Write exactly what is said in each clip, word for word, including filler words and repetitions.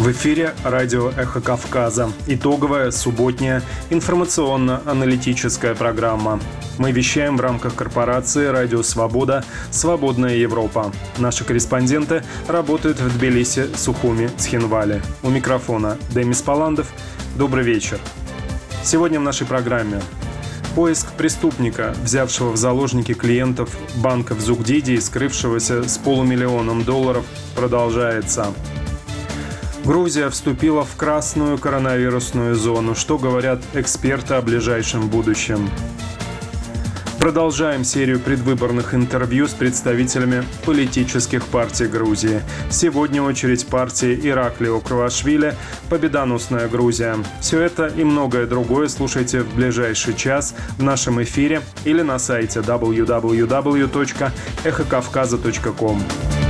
В эфире радио «Эхо Кавказа». Итоговая субботняя информационно-аналитическая программа. Мы вещаем в рамках корпорации «Радио Свобода. Свободная Европа». Наши корреспонденты работают в Тбилиси, Сухуми, Цхинвале. У микрофона Демис Паландов. Добрый вечер. Сегодня в нашей программе поиск преступника, взявшего в заложники клиентов банка в Зугдиде и скрывшегося с полумиллионом долларов, продолжается. Грузия вступила в красную коронавирусную зону. Что говорят эксперты о ближайшем будущем? Продолжаем серию предвыборных интервью с представителями политических партий Грузии. Сегодня очередь партии Ираклио Круашвили «Победоносная Грузия». Все это и многое другое слушайте в ближайший час в нашем эфире или на сайте дабл ю дабл ю дабл ю точка эхо кавказа точка ком.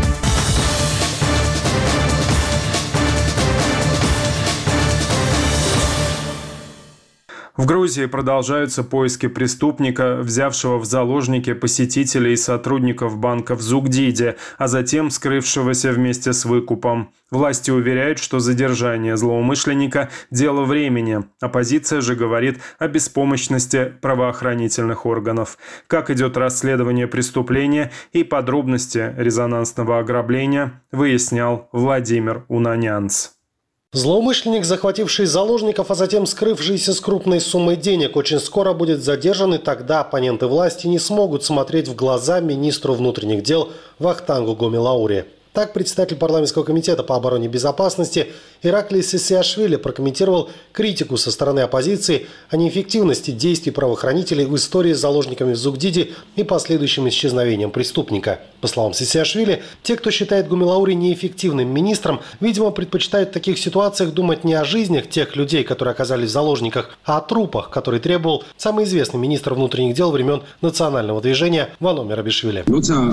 В Грузии продолжаются поиски преступника, взявшего в заложники посетителей и сотрудников банка в Зугдиде, а затем скрывшегося вместе с выкупом. Власти уверяют, что задержание злоумышленника – дело времени. Оппозиция же говорит о беспомощности правоохранительных органов. Как идет расследование преступления и подробности резонансного ограбления, выяснял Владимир Унанянц. Злоумышленник, захвативший заложников, а затем скрывшийся с крупной суммой денег, очень скоро будет задержан, и тогда оппоненты власти не смогут смотреть в глаза министру внутренних дел Вахтангу Гомелаури. Так, председатель парламентского комитета по обороне и безопасности Ираклий Сисиашвили прокомментировал критику со стороны оппозиции о неэффективности действий правоохранителей в истории с заложниками в Зугдиде и последующим исчезновением преступника. По словам Сисиашвили, те, кто считает Гомелаури неэффективным министром, видимо, предпочитают в таких ситуациях думать не о жизнях тех людей, которые оказались в заложниках, а о трупах, которые требовал самый известный министр внутренних дел времен национального движения Вано Мерабишвили.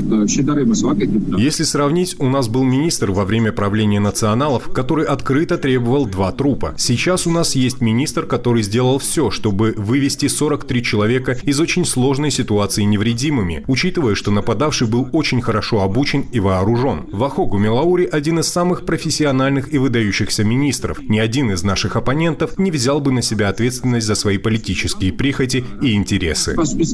Если сравнить, у нас был министр во время правления националов, который открыто требовал два трупа. Сейчас у нас есть министр, который сделал все, чтобы вывести сорок три человека из очень сложной ситуации невредимыми, учитывая, что нападавший был очень хорошо обучен и вооружен. Вахо Гомелаури – один из самых профессиональных и выдающихся министров. Ни один из наших оппонентов не взял бы на себя ответственность за свои политические прихоти и интересы.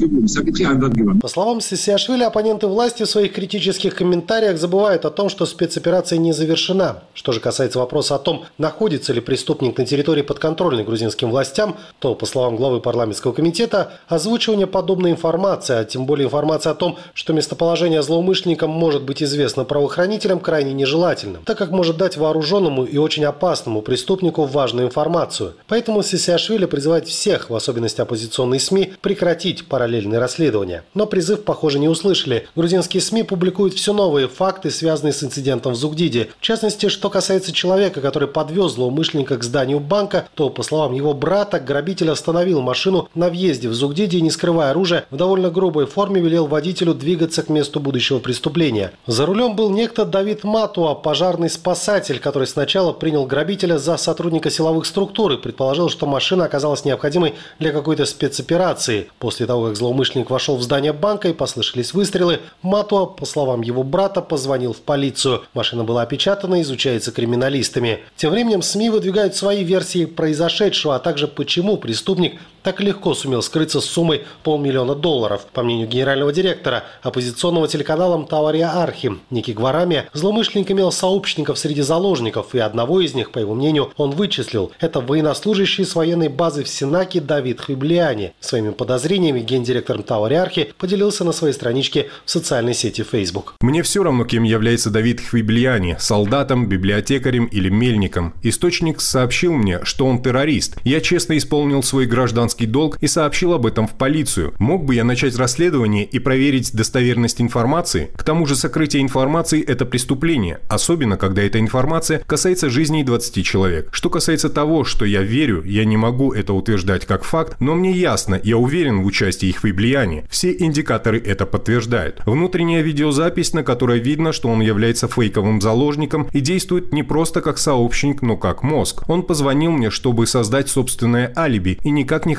По словам Сисиашвили, оппоненты власти в своих критических комментариях забывают о том, что спецоперация не завершена. Что же касается вопроса о том, находится ли преступник на территории подконтрольной грузинским властям, то, по словам главы парламентского комитета, озвучивание подобной информации, а тем более информация о том, что местоположение злоумышленника может быть известно правоохранителям, крайне нежелательным, так как может дать вооруженному и очень опасному преступнику важную информацию. Поэтому Сисиашвили призывает всех, в особенности оппозиционные СМИ, прекратить параллельные расследования. Но призыв, похоже, не услышали. Грузинские СМИ публикуют все новые факты, связанные с инцидентом в Зугдиде. В частности, что касается человека, который подвез злоумышленника к зданию банка, то, по словам его брата, грабитель остановил машину на въезде в Зугдиде и, не скрывая оружия, в довольно грубой форме велел водителю двигаться к месту будущего преступления. За рулем был некто Давид Матуа, пожарный спасатель, который сначала принял грабителя за сотрудника силовых структур и предположил, что машина оказалась необходимой для какой-то спецоперации. После того, как злоумышленник вошел в здание банка и послышались выстрелы, Матуа, по словам его брата, позвонил в полицию. Машина была опечатана и изучается криминалистами. Тем временем СМИ выдвигают свои версии произошедшего, а также почему преступник так легко сумел скрыться с суммой полмиллиона долларов. По мнению генерального директора оппозиционного телеканала Мтавария Архи Ники Гварами, злоумышленник имел сообщников среди заложников, и одного из них, по его мнению, он вычислил. Это военнослужащий с военной базы в Синаке Давид Хвиблиани. Своими подозрениями гендиректор Мтавария Архи поделился на своей страничке в социальной сети Facebook. Мне все равно, кем является Давид Хвиблиани – солдатом, библиотекарем или мельником. Источник сообщил мне, что он террорист. Я честно исполнил свой гражданский долг и сообщил об этом в полицию. Мог бы я начать расследование и проверить достоверность информации? К тому же сокрытие информации – это преступление, особенно когда эта информация касается жизней двадцати человек. Что касается того, что я верю, я не могу это утверждать как факт, но мне ясно, я уверен в участии их Хвиблиани. Все индикаторы это подтверждают. Внутренняя видеозапись, на которой видно, что он является фейковым заложником и действует не просто как сообщник, но как мозг. Он позвонил мне, чтобы создать собственное алиби и никак не хотел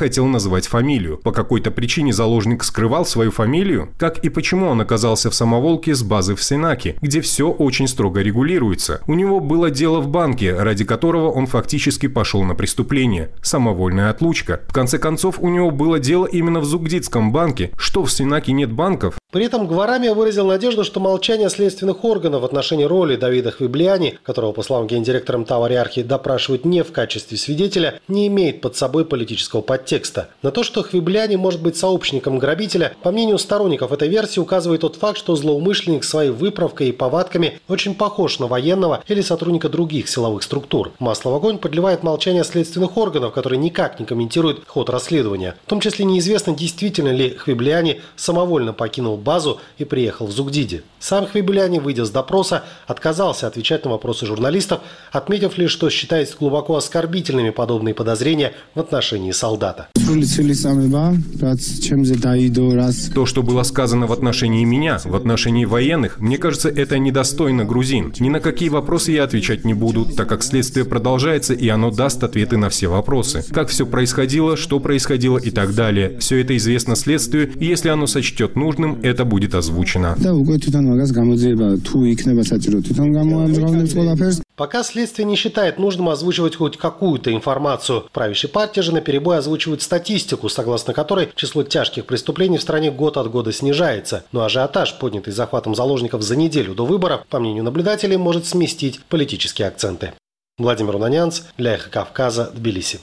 хотел назвать фамилию. По какой-то причине заложник скрывал свою фамилию? Как и почему он оказался в Самоволке с базы в Сенаке, где все очень строго регулируется? У него было дело в банке, ради которого он фактически пошел на преступление. Самовольная отлучка. В конце концов, у него было дело именно в Зугдидском банке. Что, в Сенаке нет банков? При этом Гварамия выразил надежду, что молчание следственных органов в отношении роли Давида Хвиблиани, которого, по словам гендиректора МТА Ариархи, допрашивают не в качестве свидетеля, не имеет под собой политического подтекста. На то, что Хвиблиани может быть сообщником грабителя, по мнению сторонников этой версии, указывает тот факт, что злоумышленник своей выправкой и повадками очень похож на военного или сотрудника других силовых структур. Масло в огонь подливает молчание следственных органов, которые никак не комментируют ход расследования. В том числе неизвестно, действительно ли Хвиблиани самовольно покинул базу и приехал в Зугдиди. Сам Хвиблиани, выйдя с допроса, отказался отвечать на вопросы журналистов, отметив лишь, что считает глубоко оскорбительными подобные подозрения в отношении солдата. То, что было сказано в отношении меня, в отношении военных, мне кажется, это недостойно грузин. Ни на какие вопросы я отвечать не буду, так как следствие продолжается, и оно даст ответы на все вопросы. Как все происходило, что происходило и так далее. Все это известно следствию, и если оно сочтет нужным, это будет озвучено. Пока следствие не считает нужным озвучивать хоть какую-то информацию. Правящая партия же наперебой озвучивает статистику, согласно которой число тяжких преступлений в стране год от года снижается. Но ажиотаж, поднятый захватом заложников за неделю до выборов, по мнению наблюдателей, может сместить политические акценты. Владимир Унанянц для Эхо Кавказа, Тбилиси.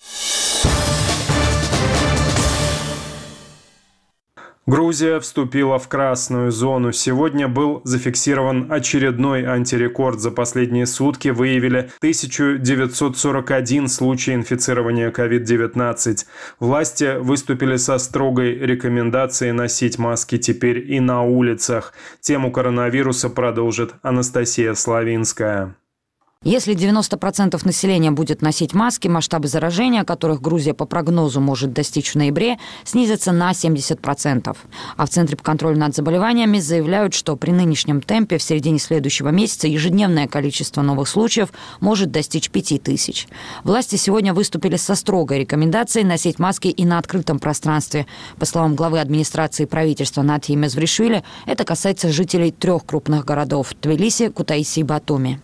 Грузия вступила в красную зону. Сегодня был зафиксирован очередной антирекорд. За последние сутки выявили тысяча девятьсот сорок один случай инфицирования ковид девятнадцать. Власти выступили со строгой рекомендацией носить маски теперь и на улицах. Тему коронавируса продолжит Анастасия Славинская. Если девяносто процентов населения будет носить маски, масштабы заражения, которых Грузия по прогнозу может достичь в ноябре, снизятся на семьдесят процентов. А в Центре по контролю над заболеваниями заявляют, что при нынешнем темпе в середине следующего месяца ежедневное количество новых случаев может достичь пяти тысяч. Власти сегодня выступили со строгой рекомендацией носить маски и на открытом пространстве. По словам главы администрации правительства Натии Мезвришвили, это касается жителей трех крупных городов – Тбилиси, Кутаиси и Батуми.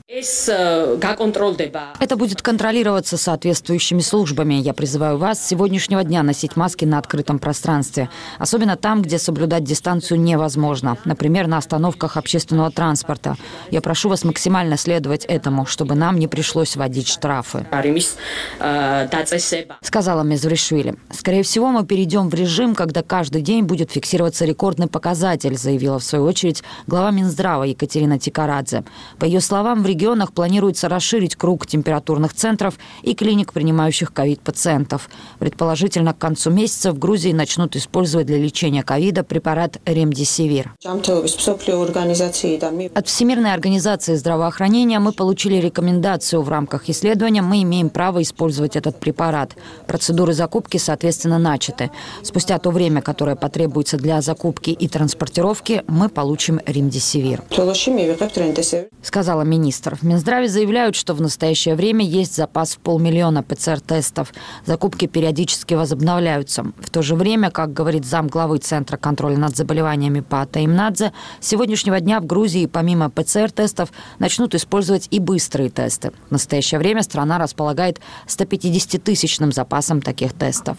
Это будет контролироваться соответствующими службами. Я призываю вас с сегодняшнего дня носить маски на открытом пространстве. Особенно там, где соблюдать дистанцию невозможно. Например, на остановках общественного транспорта. Я прошу вас максимально следовать этому, чтобы нам не пришлось вводить штрафы. Сказала Мезвришвили. Скорее всего, мы перейдем в режим, когда каждый день будет фиксироваться рекордный показатель, заявила в свою очередь глава Минздрава Екатерина Тикарадзе. По ее словам, в регионах планируется расширить круг температурных центров и клиник, принимающих ковид-пациентов. Предположительно, к концу месяца в Грузии начнут использовать для лечения ковида препарат ремдисивир. От Всемирной организации здравоохранения мы получили рекомендацию. В рамках исследования мы имеем право использовать этот препарат. Процедуры закупки, соответственно, начаты. Спустя то время, которое потребуется для закупки и транспортировки, мы получим ремдисивир, сказала министр. В Минздраве заявляют, что в настоящее время есть запас в полмиллиона ПЦР-тестов. Закупки периодически возобновляются. В то же время, как говорит замглавы Центра контроля над заболеваниями Паата Имнадзе, с сегодняшнего дня в Грузии помимо ПЦР-тестов начнут использовать и быстрые тесты. В настоящее время страна располагает сто пятидесятитысячным запасом таких тестов.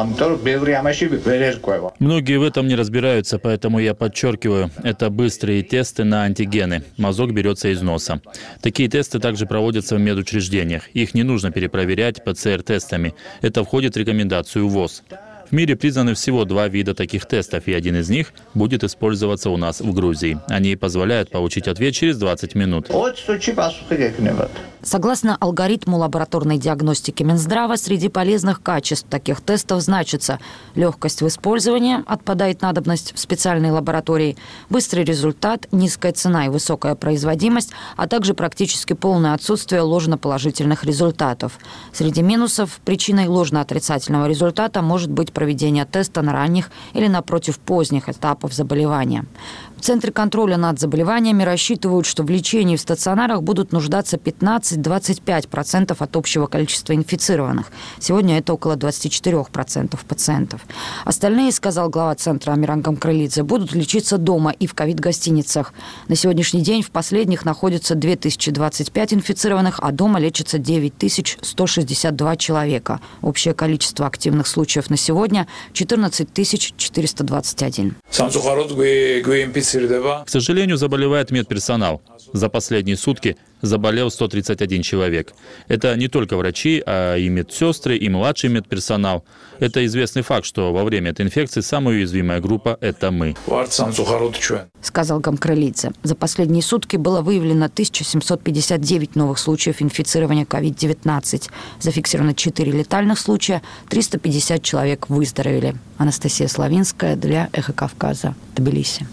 Многие в этом не разбираются, поэтому я подчеркиваю, это быстрые тесты на антигены. Мазок берется из носа. Такие тесты также проводятся в медучреждениях. Их не нужно перепроверять ПЦР-тестами. Это входит в рекомендацию ВОЗ. В мире признаны всего два вида таких тестов, и один из них будет использоваться у нас в Грузии. Они позволяют получить ответ через двадцать минут. Согласно алгоритму лабораторной диагностики Минздрава, среди полезных качеств таких тестов значится легкость в использовании, отпадает надобность в специальной лаборатории, быстрый результат, низкая цена и высокая производимость, а также практически полное отсутствие ложноположительных результатов. Среди минусов причиной ложноотрицательного результата может быть проведение теста на ранних или, напротив, поздних этапов заболевания. В Центре контроля над заболеваниями рассчитывают, что в лечении в стационарах будут нуждаться пятнадцать двадцать-двадцать пять процентов от общего количества инфицированных. Сегодня это около двадцать четыре процента пациентов. Остальные, сказал глава центра Амиран Гамкралидзе, будут лечиться дома и в ковид-гостиницах. На сегодняшний день в последних находится две тысячи двадцать пять инфицированных, а дома лечится девять тысяч сто шестьдесят два человека. Общее количество активных случаев на сегодня – четырнадцать тысяч четыреста двадцать один. К сожалению, заболевает медперсонал. За последние сутки заболел сто тридцать один человек. Это не только врачи, а и медсестры, и младший медперсонал. Это известный факт, что во время этой инфекции самая уязвимая группа – это мы. Сказал Гамкралидзе. За последние сутки было выявлено тысяча семьсот пятьдесят девять новых случаев инфицирования ковид девятнадцать. Зафиксировано четыре летальных случая, триста пятьдесят человек выздоровели. Анастасия Славинская для Эхо Кавказа, Тбилиси.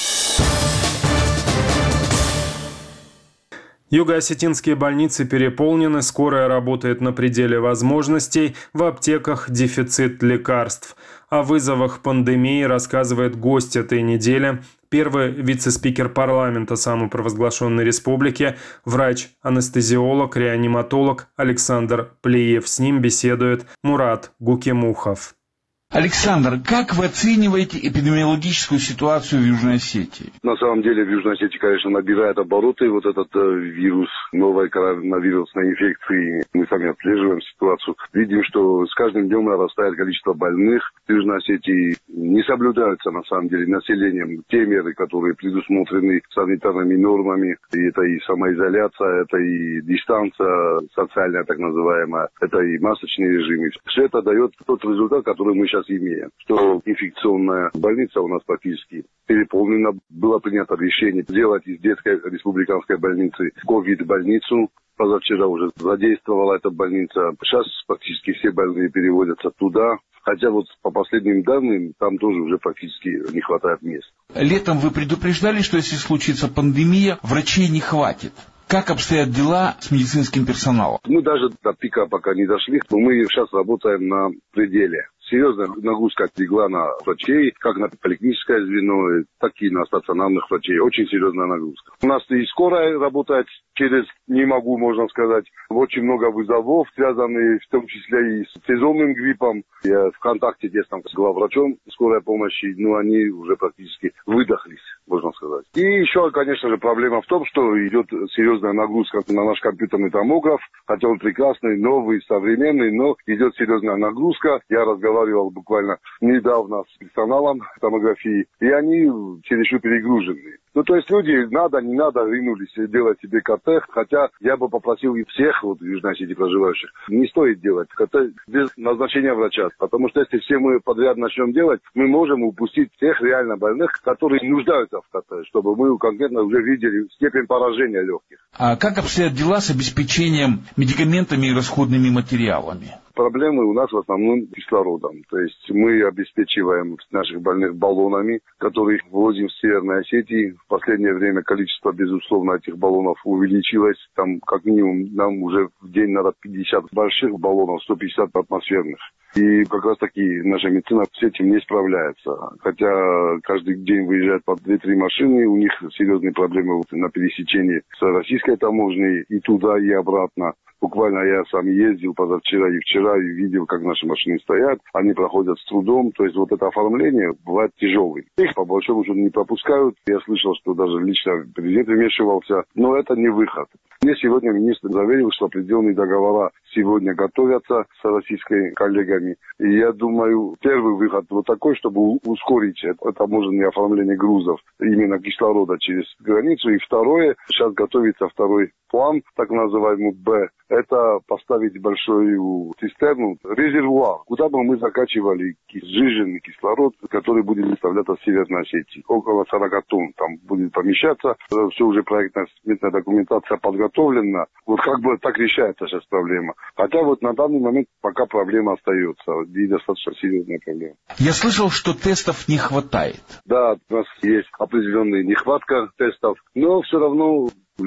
Юго-осетинские больницы переполнены, скорая работает на пределе возможностей, в аптеках дефицит лекарств. О вызовах пандемии рассказывает гость этой недели, первый вице-спикер парламента самопровозглашенной республики, врач-анестезиолог, реаниматолог Александр Плиев. С ним беседует Мурат Гукемухов. Александр, как вы оцениваете эпидемиологическую ситуацию в Южной Осетии? На самом деле в Южной Осетии, конечно, набирает обороты вот этот э, вирус, новой коронавирусной инфекции. Мы сами отслеживаем ситуацию. Видим, что с каждым днем нарастает количество больных. В Южной Осетии не соблюдаются, на самом деле, населением те меры, которые предусмотрены санитарными нормами. И это и самоизоляция, это и дистанция социальная, так называемая, это и масочный режим. Все это дает тот результат, который мы сейчас имеем, что инфекционная больница у нас практически переполнена. Было принято решение сделать из детской республиканской больницы ковид-больницу. Позавчера уже задействовала эта больница. Сейчас практически все больные переводятся туда. Хотя вот по последним данным, там тоже уже практически не хватает мест. Летом вы предупреждали, что если случится пандемия, врачей не хватит. Как обстоят дела с медицинским персоналом? Мы даже до пика пока не дошли, но мы сейчас работаем на пределе. Серьезная нагрузка легла на врачей, как на поликлиническое звено, так и на стационарных врачей. Очень серьезная нагрузка. У нас и скорая работает через, не могу, можно сказать, очень много вызовов, связанных в том числе и с сезонным гриппом. Я в контакте тесном с главврачом скорой помощи, но они уже практически выдохлись, можно сказать. И еще, конечно же, проблема в том, что идет серьезная нагрузка на наш компьютерный томограф, хотя он прекрасный, новый, современный, но идет серьезная нагрузка. Я разговаривал буквально недавно с персоналом томографии, и они чересчур перегружены. Ну, то есть люди, надо, не надо, ринулись делать себе КТ, хотя я бы попросил и всех вот, в Южной Осетии проживающих, не стоит делать КТ без назначения врача, потому что если все мы подряд начнем делать, мы можем упустить тех реально больных, которые нуждаются в КТ, чтобы мы конкретно уже видели степень поражения легких. А как обстоят дела с обеспечением медикаментами и расходными материалами? Проблемы у нас в основном кислородом. То есть мы обеспечиваем наших больных баллонами, которые ввозим в Северной Осетии. В последнее время количество, безусловно, этих баллонов увеличилось. Там как минимум нам уже в день надо пятьдесят больших баллонов, сто пятьдесят атмосферных. И как раз таки наша медицина с этим не справляется. Хотя каждый день выезжают по две-три машины, у них серьезные проблемы на пересечении с российской таможней и туда, и обратно. Буквально я сам ездил позавчера и вчера и видел, как наши машины стоят. Они проходят с трудом. То есть вот это оформление бывает тяжелым. Их по большому счету не пропускают. Я слышал, что даже лично президент вмешивался. Но это не выход. Мне сегодня министр заверил, что определенные договора сегодня готовятся с российскими коллегами. И я думаю, первый выход вот такой, чтобы ускорить это таможенное оформление грузов, именно кислорода через границу. И второе, сейчас готовится второй план, так называемый Б. Это поставить большую цистерну, резервуар, куда бы мы закачивали сжиженный кислород, который будет доставляться в Северной Осетии. Около сорок тонн там будет помещаться. Все уже проектная сметная документация подготовлена. Вот как бы так решается сейчас проблема. Хотя вот на данный момент пока проблема остается. И достаточно серьезная проблема. Я слышал, что тестов не хватает. Да, у нас есть определенная нехватка тестов, но все равно людям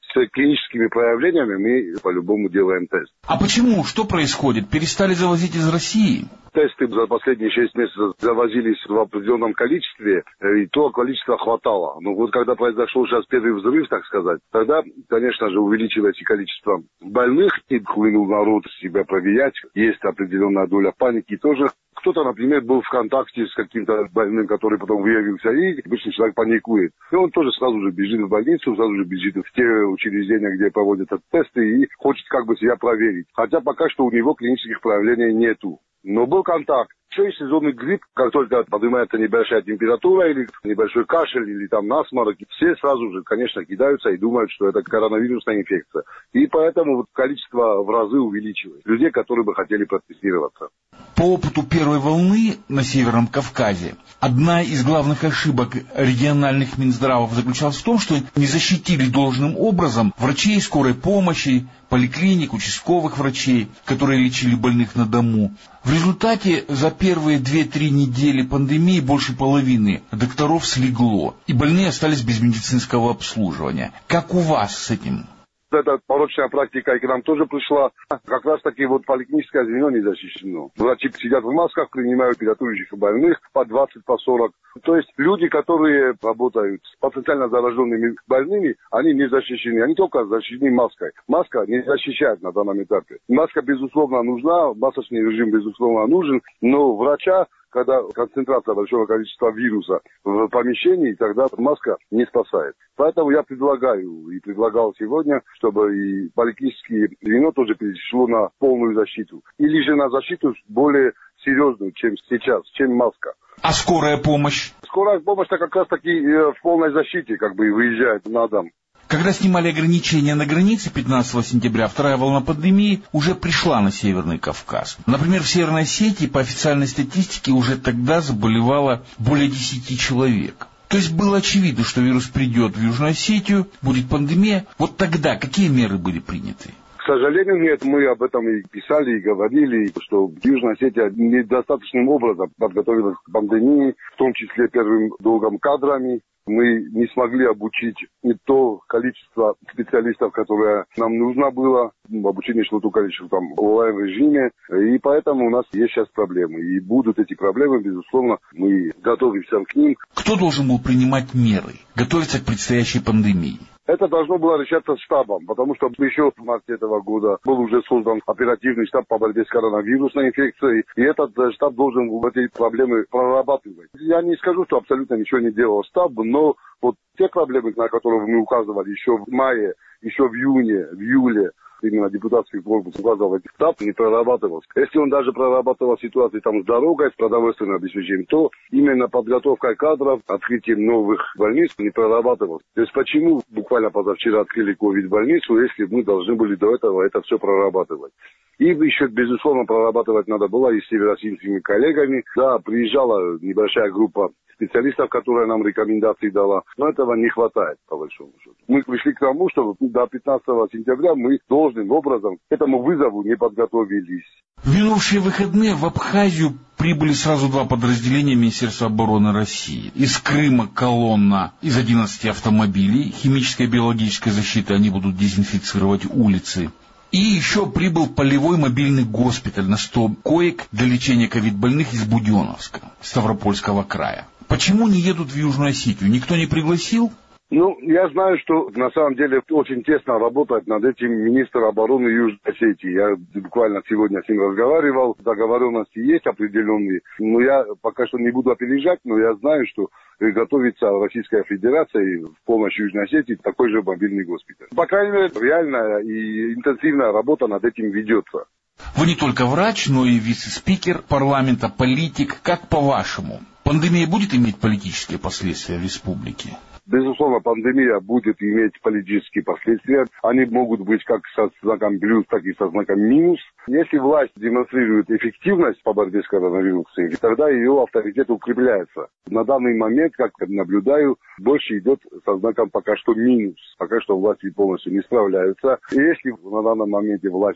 с клиническими проявлениями мы по-любому делаем тест. А почему? Что происходит? Перестали завозить из России? Тесты за последние шесть месяцев завозились в определенном количестве, и то количество хватало. Но вот когда произошел сейчас первый взрыв, так сказать, тогда, конечно же, увеличилось и количество больных, и хлынул народ себя проверять. Есть определенная доля паники тоже. Кто-то, например, был в контакте с каким-то больным, который потом выявился, и обычный человек паникует. И он тоже сразу же бежит в больницу, сразу же бежит в те учреждения, где проводят тесты, и хочет как бы себя проверить. Хотя пока что у него клинических проявлений нету. Но был контакт. Еще и сезонный грипп, как только поднимается небольшая температура или небольшой кашель или там насморк, все сразу же, конечно, кидаются и думают, что это коронавирусная инфекция. И поэтому вот количество в разы увеличилось людей, которые бы хотели протестироваться. По опыту первой волны на Северном Кавказе, одна из главных ошибок региональных Минздравов заключалась в том, что не защитили должным образом врачей скорой помощи, поликлиник, участковых врачей, которые лечили больных на дому. В результате за первые две-три недели пандемии больше половины докторов слегло, и больные остались без медицинского обслуживания. Как у вас с этим? Эта порочная практика и к нам тоже пришла. Как раз таки вот поликлиническое звено не защищено. Врачи сидят в масках, принимают педиатрических больных по двадцать, по сорок. То есть люди, которые работают с потенциально зараженными больными, они не защищены. Они только защищены маской. Маска не защищает на данном этапе. Маска, безусловно, нужна, масочный режим, безусловно, нужен, но врача, когда концентрация большого количества вируса в помещении, тогда маска не спасает. Поэтому я предлагаю и предлагал сегодня, чтобы и поликлиническое звено тоже перешло на полную защиту. Или же на защиту более серьезную, чем сейчас, чем маска. А скорая помощь? Скорая помощь-то как раз таки в полной защите, как бы выезжает на дом. Когда снимали ограничения на границе пятнадцатого сентября, вторая волна пандемии уже пришла на Северный Кавказ. Например, в Северной Осетии по официальной статистике уже тогда заболевало более десяти человек. То есть было очевидно, что вирус придет в Южную Осетию, будет пандемия. Вот тогда какие меры были приняты? К сожалению, нет, мы об этом и писали, и говорили, что Южная Осетия недостаточным образом подготовилась к пандемии, в том числе первым долгом кадрами. Мы не смогли обучить не то количество специалистов, которое нам нужно было. Обучение шло то количество там в онлайн-режиме. И поэтому у нас есть сейчас проблемы. И будут эти проблемы, безусловно, мы готовимся к ним. Кто должен был принимать меры, готовиться к предстоящей пандемии? Это должно было решаться штабом, потому что еще в марте этого года был уже создан оперативный штаб по борьбе с коронавирусной инфекцией, и этот штаб должен эти проблемы прорабатывать. Я не скажу, что абсолютно ничего не делал штаб, но вот те проблемы, на которые мы указывали еще в мае, еще в июне, в июле, именно депутатский корпус указывал, штаб не прорабатывался. Если он даже прорабатывал ситуацию там с дорогой, с продовольственным обеспечением, то именно подготовкой кадров, открытием новых больниц не прорабатывалось. То есть почему буквально позавчера открыли ковид-больницу, если мы должны были до этого это все прорабатывать? И еще, безусловно, прорабатывать надо было и с северосийскими коллегами. Да, приезжала небольшая группа специалистов, которая нам рекомендации дала, но этого не хватает, по большому счету. Мы пришли к тому, что до пятнадцатого сентября мы должным образом к этому вызову не подготовились. В минувшие выходные в Абхазию прибыли сразу два подразделения Министерства обороны России. Из Крыма колонна из одиннадцати автомобилей, химической и биологической защиты, они будут дезинфицировать улицы. И еще прибыл полевой мобильный госпиталь на сто коек для лечения ковид-больных из Буденновска, Ставропольского края. Почему не едут в Южную Осетию? Никто не пригласил? Ну, я знаю, что на самом деле очень тесно работает над этим министр обороны Южной Осетии. Я буквально сегодня с ним разговаривал. Договоренности есть определенные. Но я пока что не буду опережать, но я знаю, что готовится Российская Федерация в помощь Южной Осетии такой же мобильный госпиталь. По крайней мере, реальная и интенсивная работа над этим ведется. Вы не только врач, но и вице-спикер парламента, политик. Как по-вашему? Пандемия будет иметь политические последствия в республике? Безусловно, пандемия будет иметь политические последствия. Они могут быть как со знаком плюс, так и со знаком минус. Если власть демонстрирует эффективность по борьбе с коронавирусом, тогда ее авторитет укрепляется. На данный момент, как наблюдаю, больше идет со знаком пока что минус. Пока что власти полностью не справляются. И если на данном моменте власти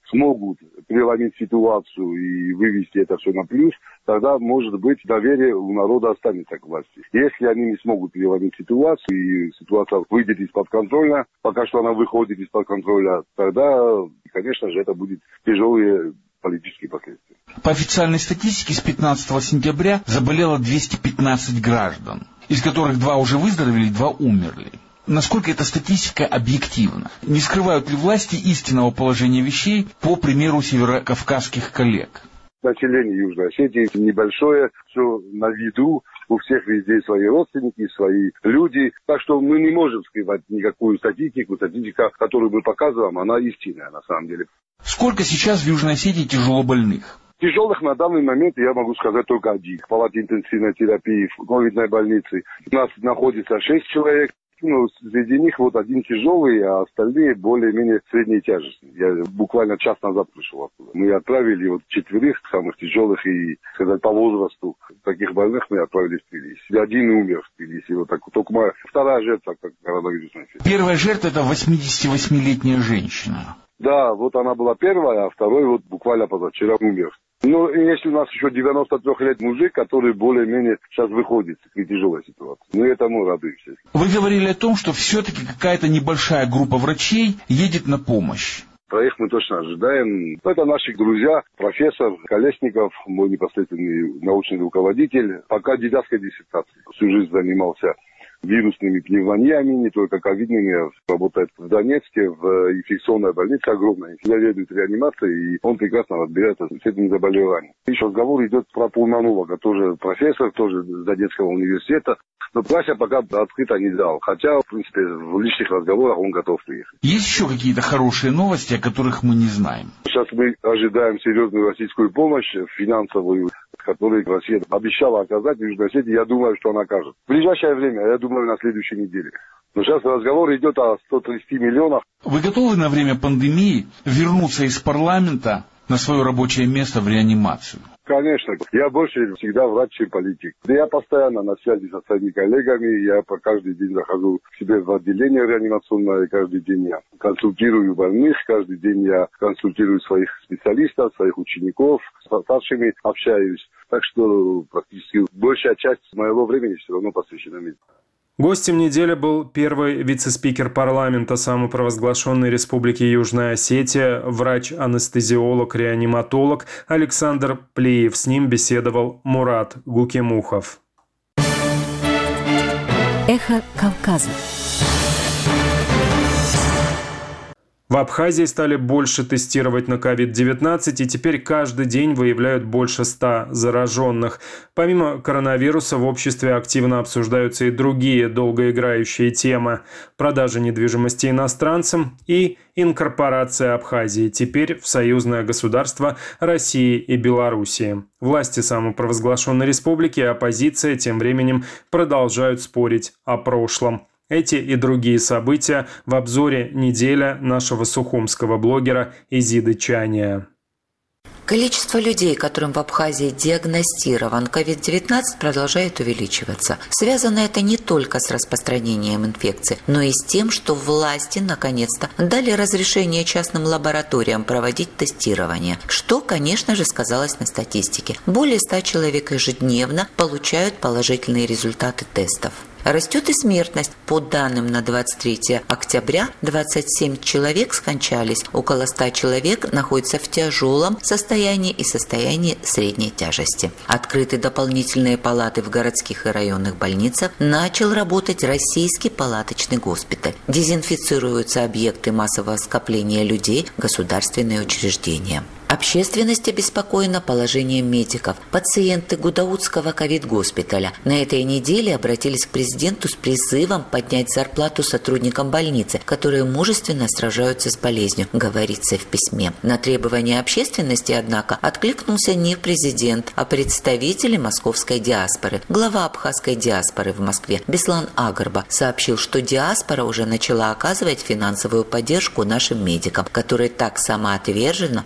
смогут преломить ситуацию и вывести это все на плюс, тогда, может быть, доверие у народа останется к власти. Если они не смогут преломить ситуацию, и ситуация выйдет из-под контроля, пока что она выходит из-под контроля, тогда, конечно же, это будет тяжелые политические последствия. По официальной статистике с пятнадцатого сентября заболело двести пятнадцать граждан, из которых два уже выздоровели, два умерли. Насколько эта статистика объективна? Не скрывают ли власти истинного положения вещей, по примеру северокавказских коллег? Население Южной Осетии небольшое, все на виду, у всех везде свои родственники, свои люди. Так что мы не можем скрывать никакую статистику. Статистика, которую мы показываем, она истинная на самом деле. Сколько сейчас в Южной Осетии тяжелобольных? Тяжелых на данный момент я могу сказать только один. В палате интенсивной терапии в ковидной больнице у нас находится шесть человек. Ну, среди них вот один тяжелый, а остальные более-менее средней тяжести. Я буквально час назад пришел оттуда. Мы отправили вот четверых самых тяжелых и, сказать, по возрасту таких больных мы отправили в Тбилиси. Один умер в Тбилиси. Вот так. Только моя вторая жертва, как коронавирус. Первая жертва — это восьмидесятивосьмилетняя женщина. Да, вот она была первая, а второй вот буквально позавчера умер. Ну, и если у нас еще девяносто трёх лет мужик, который более-менее сейчас выходит из тяжелой ситуации. Мы этому радуемся. Вы говорили о том, что все-таки какая-то небольшая группа врачей едет на помощь. Троих мы точно ожидаем. Это наши друзья, профессор Колесников, мой непосредственный научный руководитель, пока дидактской диссертации. Всю жизнь занимался вирусными пневмониями, не только ковидными, работает в Донецке, в инфекционной больнице огромной, заведует реанимацией, и он прекрасно разбирается с этим заболеванием. Еще разговор идет про пульмонолога, тоже профессор, тоже Донецкого университета, но Вася пока открыто не дал, хотя, в принципе, в личных разговорах он готов приехать. Есть еще какие-то хорошие новости, о которых мы не знаем? Сейчас мы ожидаем серьезную российскую помощь, финансовую, которую Россия обещала оказать в Южной Осетии. Я думаю, что она окажет. В ближайшее время, я думаю, на следующей неделе. Но сейчас разговор идет о ста тридцати миллионах. Вы готовы на время пандемии вернуться из парламента на свое рабочее место в реанимацию? Конечно. Я больше всегда врач, чем политик. Я постоянно на связи со своими коллегами. Я по каждый день захожу к себе в отделение реанимационное. Каждый день я консультирую больных. Каждый день я консультирую своих специалистов, своих учеников. С старшими общаюсь. Так что практически большая часть моего времени все равно посвящена мне. Гостем недели был первый вице-спикер парламента самопровозглашенной Республики Южная Осетия, врач-анестезиолог, реаниматолог Александр Плиев. С ним беседовал Мурат Гукемухов. Эхо Кавказа. В Абхазии стали больше тестировать на ковид девятнадцать, и теперь каждый день выявляют больше ста зараженных. Помимо коронавируса в обществе активно обсуждаются и другие долгоиграющие темы. Продажа недвижимости иностранцам и инкорпорация Абхазии теперь в союзное государство России и Белоруссии. Власти самопровозглашенной республики и оппозиция тем временем продолжают спорить о прошлом. Эти и другие события в обзоре «Неделя» нашего сухумского блогера Изиды Чания. Количество людей, которым в Абхазии диагностирован ковид девятнадцать, продолжает увеличиваться. Связано это не только с распространением инфекции, но и с тем, что власти наконец-то дали разрешение частным лабораториям проводить тестирование, что, конечно же, сказалось на статистике. Более ста человек ежедневно получают положительные результаты тестов. Растет и смертность. По данным на двадцать третье октября двадцать семь человек скончались, около ста человек находятся в тяжелом состоянии и состоянии средней тяжести. Открыты дополнительные палаты в городских и районных больницах, начал работать российский палаточный госпиталь. Дезинфицируются объекты массового скопления людей, государственные учреждения. Общественность обеспокоена положением медиков. Пациенты Гудаутского ковид-госпиталя на этой неделе обратились к президенту с призывом поднять зарплату сотрудникам больницы, которые мужественно сражаются с болезнью, говорится в письме. На требования общественности, однако, откликнулся не президент, а представители московской диаспоры. Глава абхазской диаспоры в Москве Беслан Агарба сообщил, что диаспора уже начала оказывать финансовую поддержку нашим медикам, которые так самоотверженно борются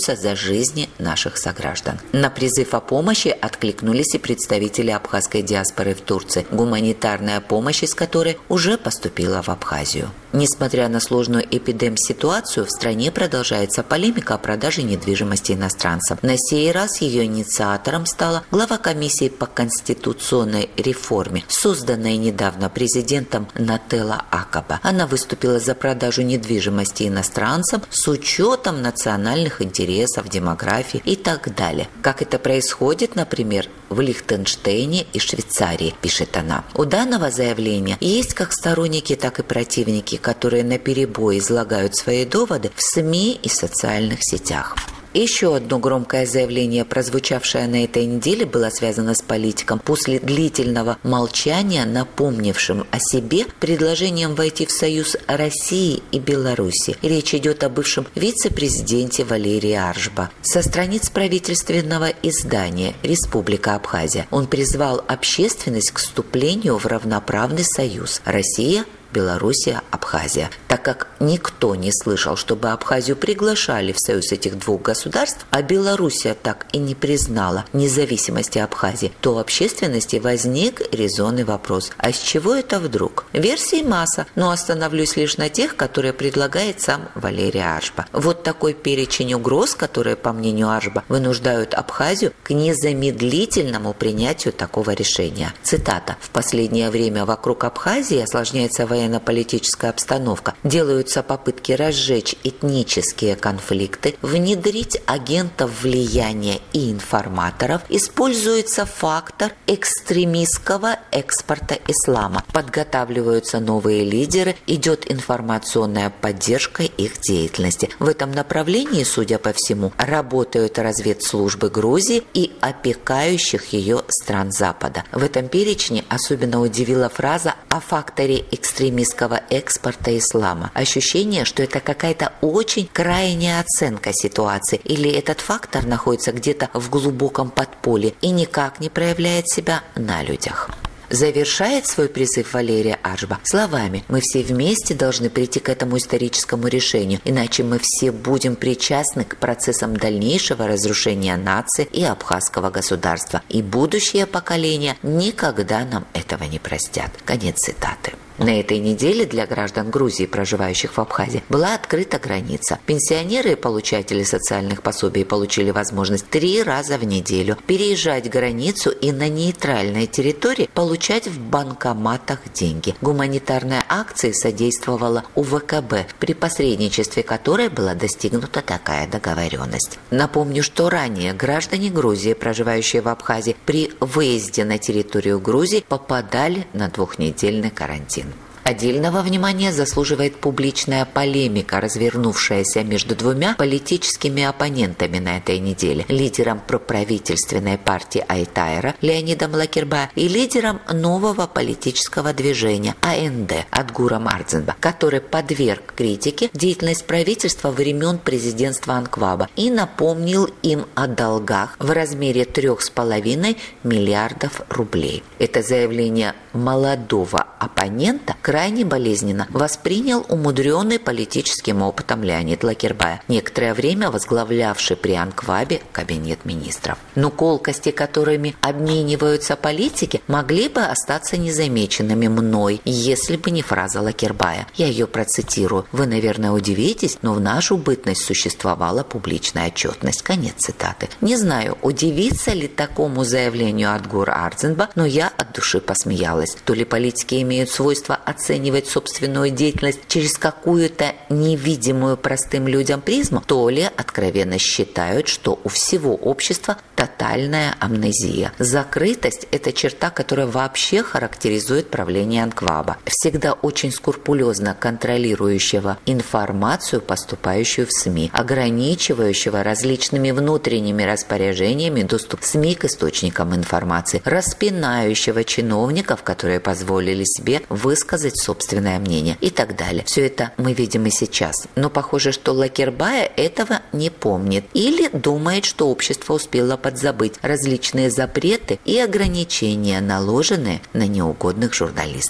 беспокоиться за жизни наших сограждан. На призыв о помощи откликнулись и представители абхазской диаспоры в Турции, гуманитарная помощь из которой уже поступила в Абхазию. Несмотря на сложную эпидем-ситуацию, в стране продолжается полемика о продаже недвижимости иностранцам. На сей раз ее инициатором стала глава комиссии по конституционной реформе, созданная недавно президентом Нателла Акаба. Она выступила за продажу недвижимости иностранцам с учетом национальных интересов, демографии и так далее. Как это происходит, например, в Лихтенштейне и Швейцарии, пишет она. У данного заявления есть как сторонники, так и противники, которые наперебой излагают свои доводы в СМИ и социальных сетях. Еще одно громкое заявление, прозвучавшее на этой неделе, было связано с политиком, после длительного молчания, напомнившим о себе предложением войти в союз России и Беларуси. Речь идет о бывшем вице-президенте Валерии Аржба. Со страниц правительственного издания «Республика Абхазия» он призвал общественность к вступлению в равноправный союз Россия, Белоруссия, Абхазия. Так как никто не слышал, чтобы Абхазию приглашали в союз этих двух государств, а Белоруссия так и не признала независимости Абхазии, то у общественности возник резонный вопрос: а с чего это вдруг? Версий масса, но остановлюсь лишь на тех, которые предлагает сам Валерий Аржба. Вот такой перечень угроз, которые, по мнению Аржба, вынуждают Абхазию к незамедлительному принятию такого решения. Цитата: «В последнее время вокруг Абхазии осложняется военная военно-политическая обстановка, делаются попытки разжечь этнические конфликты, внедрить агентов влияния и информаторов, используется фактор экстремистского экспорта ислама, подготавливаются новые лидеры, идет информационная поддержка их деятельности. В этом направлении, судя по всему, работают разведслужбы Грузии и опекающих ее стран Запада». В этом перечне особенно удивила фраза о факторе экстремистского экстремистского экспорта ислама. Ощущение, что это какая-то очень крайняя оценка ситуации, или этот фактор находится где-то в глубоком подполье и никак не проявляет себя на людях. Завершает свой призыв Валерия Аржба словами: «Мы все вместе должны прийти к этому историческому решению, иначе мы все будем причастны к процессам дальнейшего разрушения нации и абхазского государства, и будущее поколения никогда нам этого не простят». Конец цитаты. На этой неделе для граждан Грузии, проживающих в Абхазии, была открыта граница. Пенсионеры и получатели социальных пособий получили возможность три раза в неделю переезжать границу и на нейтральной территории получать в банкоматах деньги. Гуманитарная акция содействовала УВКБ, при посредничестве которой была достигнута такая договоренность. Напомню, что ранее граждане Грузии, проживающие в Абхазии, при выезде на территорию Грузии попадали на двухнедельный карантин. Отдельного внимания заслуживает публичная полемика, развернувшаяся между двумя политическими оппонентами на этой неделе: лидером проправительственной партии Айтайра Леонидом Лакербая и лидером нового политического движения АНД Адгуром Ардзинба, который подверг критике деятельность правительства времен президентства Анкваба и напомнил им о долгах в размере трех с половиной миллиардов рублей. Это заявление молодого оппонента крайне болезненно воспринял умудренный политическим опытом Леонид Лакербая, некоторое время возглавлявший при Анквабе кабинет министров. Но колкости, которыми обмениваются политики, могли бы остаться незамеченными мной, если бы не фраза Лакербая. Я ее процитирую. «Вы, наверное, удивитесь, но в нашу бытность существовала публичная отчетность». Конец цитаты. Не знаю, удивится ли такому заявлению Адгур Ардзинба, но я от души посмеялась. То ли политики имеют свойство оценивать собственную деятельность через какую-то невидимую простым людям призму, то ли откровенно считают, что у всего общества тотальная амнезия. Закрытость – это черта, которая вообще характеризует правление Анкваба, всегда очень скрупулезно контролирующего информацию, поступающую в СМИ, ограничивающего различными внутренними распоряжениями доступ СМИ к источникам информации, распинающего чиновников, которые позволили себе высказать собственное мнение и так далее. Все это мы видим и сейчас. Но похоже, что Лакербая этого не помнит или думает, что общество успело подзабыть различные запреты и ограничения, наложенные на неугодных журналистов.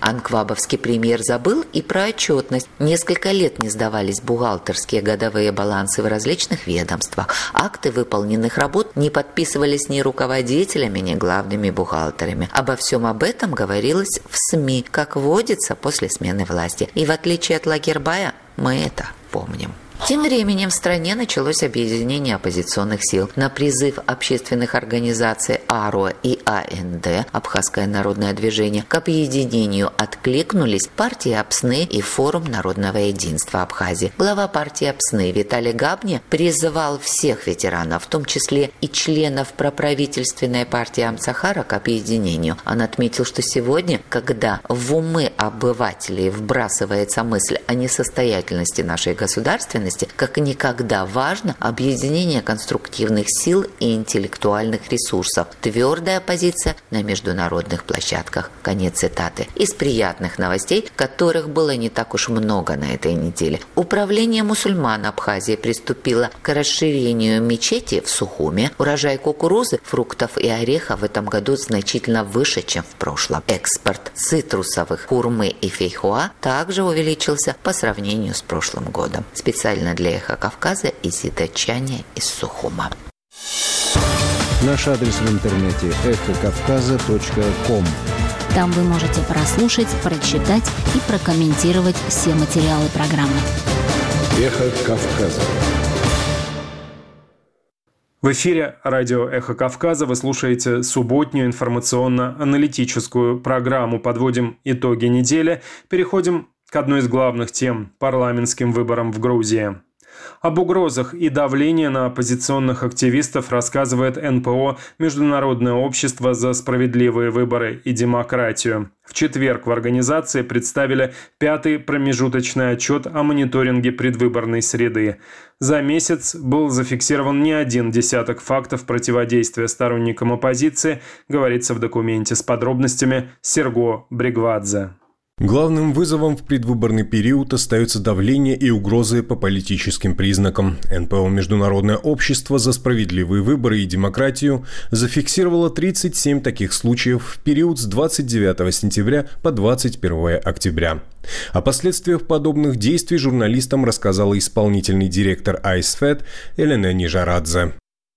Анквабовский премьер забыл и про отчетность. Несколько лет не сдавались бухгалтерские годовые балансы в различных ведомствах. Акты выполненных работ не подписывались ни руководителями, ни главными бухгалтерами. Обо всем об этом говорилось в СМИ, как водится после смены власти. И в отличие от Лагербая, мы это помним. Тем временем в стране началось объединение оппозиционных сил. На призыв общественных организаций АРО и АНД, Абхазское народное движение, к объединению откликнулись партии Апсны и Форум народного единства Абхазии. Глава партии Апсны Виталий Габни призывал всех ветеранов, в том числе и членов проправительственной партии Амцахара, к объединению. Он отметил, что сегодня, когда в умы обывателей вбрасывается мысль о несостоятельности нашей государственности, как никогда важно объединение конструктивных сил и интеллектуальных ресурсов, твердая позиция на международных площадках. Конец цитаты. Из приятных новостей, которых было не так уж много на этой неделе. Управление мусульман Абхазии приступило к расширению мечети в Сухуме. Урожай кукурузы, фруктов и орехов в этом году значительно выше, чем в прошлом. Экспорт цитрусовых, хурмы и фейхоа также увеличился по сравнению с прошлым годом. Специально для «Эхо Кавказа» Изида Чаня из Сухума. Наш адрес в интернете эхо кавказа точка ком. Там вы можете прослушать, прочитать и прокомментировать все материалы программы. «Эхо Кавказа». В эфире радио «Эхо Кавказа» вы слушаете субботнюю информационно-аналитическую программу. Подводим итоги недели. Переходим к одной из главных тем – парламентским выборам в Грузии. Об угрозах и давлении на оппозиционных активистов рассказывает эн пэ о «Международное общество за справедливые выборы и демократию». В четверг в организации представили пятый промежуточный отчет о мониторинге предвыборной среды. За месяц был зафиксирован не один десяток фактов противодействия сторонникам оппозиции, говорится в документе с подробностями Серго Бригвадзе. Главным вызовом в предвыборный период остается давление и угрозы по политическим признакам. эн пэ о «Международное общество за справедливые выборы и демократию» зафиксировало тридцать семь таких случаев в период с двадцать девятого сентября по двадцать первое октября. О последствиях подобных действий журналистам рассказала исполнительный директор АйСФЭД Элена Нижарадзе.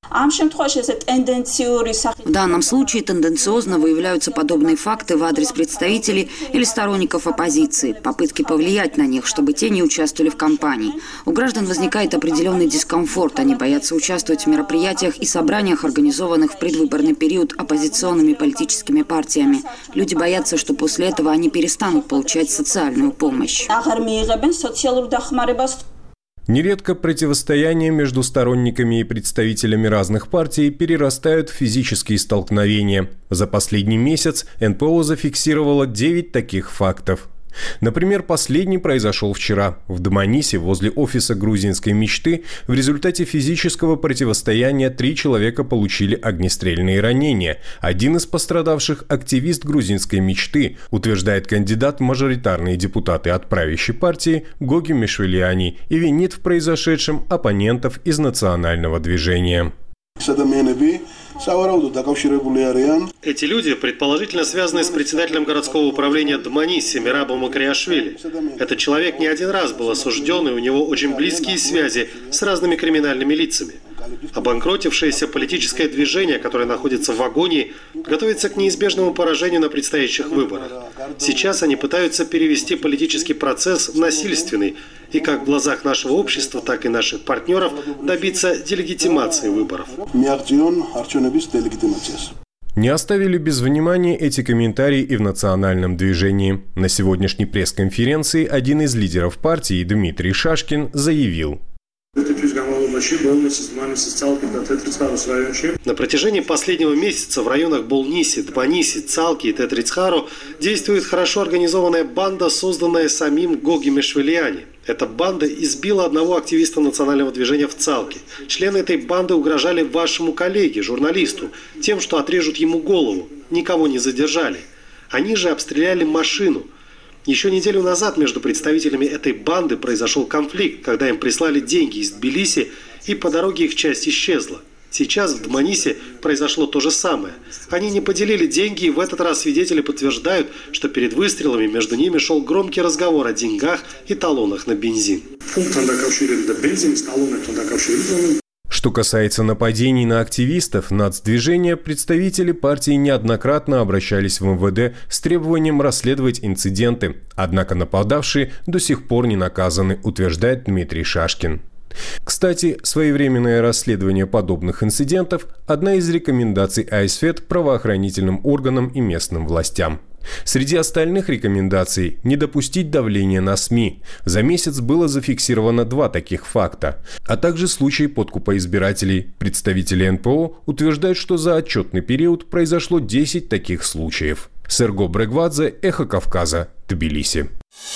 В данном случае тенденциозно выявляются подобные факты в адрес представителей или сторонников оппозиции, попытки повлиять на них, чтобы те не участвовали в кампании. У граждан возникает определенный дискомфорт, они боятся участвовать в мероприятиях и собраниях, организованных в предвыборный период оппозиционными политическими партиями. Люди боятся, что после этого они перестанут получать социальную помощь. Нередко противостояния между сторонниками и представителями разных партий перерастают в физические столкновения. За последний месяц эн пэ о зафиксировало девять таких фактов. Например, последний произошел вчера. В Доманисе, возле офиса грузинской мечты, в результате физического противостояния три человека получили огнестрельные ранения. Один из пострадавших – активист грузинской мечты, утверждает кандидат в мажоритарные депутаты от правящей партии Гоги Мишвилиани, и винит в произошедшем оппонентов из национального движения. Эти люди предположительно связаны с председателем городского управления Доманиси Мирабом Макриашвили. Этот человек не один раз был осужден, и у него очень близкие связи с разными криминальными лицами. Обанкротившееся политическое движение, которое находится в агонии, готовится к неизбежному поражению на предстоящих выборах. Сейчас они пытаются перевести политический процесс в насильственный, и как в глазах нашего общества, так и наших партнеров добиться делегитимации выборов. Не оставили без внимания эти комментарии и в национальном движении. На сегодняшней пресс-конференции один из лидеров партии, Дмитрий Шашкин, заявил: на протяжении последнего месяца в районах Болниси, Дбаниси, Цалки и Тетрицхаро действует хорошо организованная банда, созданная самим Гоги Мишвилиани. Эта банда избила одного активиста национального движения в Цалке. Члены этой банды угрожали вашему коллеге, журналисту, тем, что отрежут ему голову. Никого не задержали. Они же обстреляли машину. Еще неделю назад между представителями этой банды произошел конфликт, когда им прислали деньги из Тбилиси, и по дороге их часть исчезла. Сейчас в Дманисе произошло то же самое. Они не поделили деньги, и в этот раз свидетели подтверждают, что перед выстрелами между ними шел громкий разговор о деньгах и талонах на бензин. Что касается нападений на активистов нацдвижения, представители партии неоднократно обращались в эм вэ дэ с требованием расследовать инциденты. Однако нападавшие до сих пор не наказаны, утверждает Дмитрий Шашкин. Кстати, своевременное расследование подобных инцидентов – одна из рекомендаций АИСФЕД правоохранительным органам и местным властям. Среди остальных рекомендаций – не допустить давления на СМИ. За месяц было зафиксировано два таких факта, а также случай подкупа избирателей. Представители эн пэ о утверждают, что за отчетный период произошло десять таких случаев. Серго Брегвадзе, Эхо Кавказа, Тбилиси.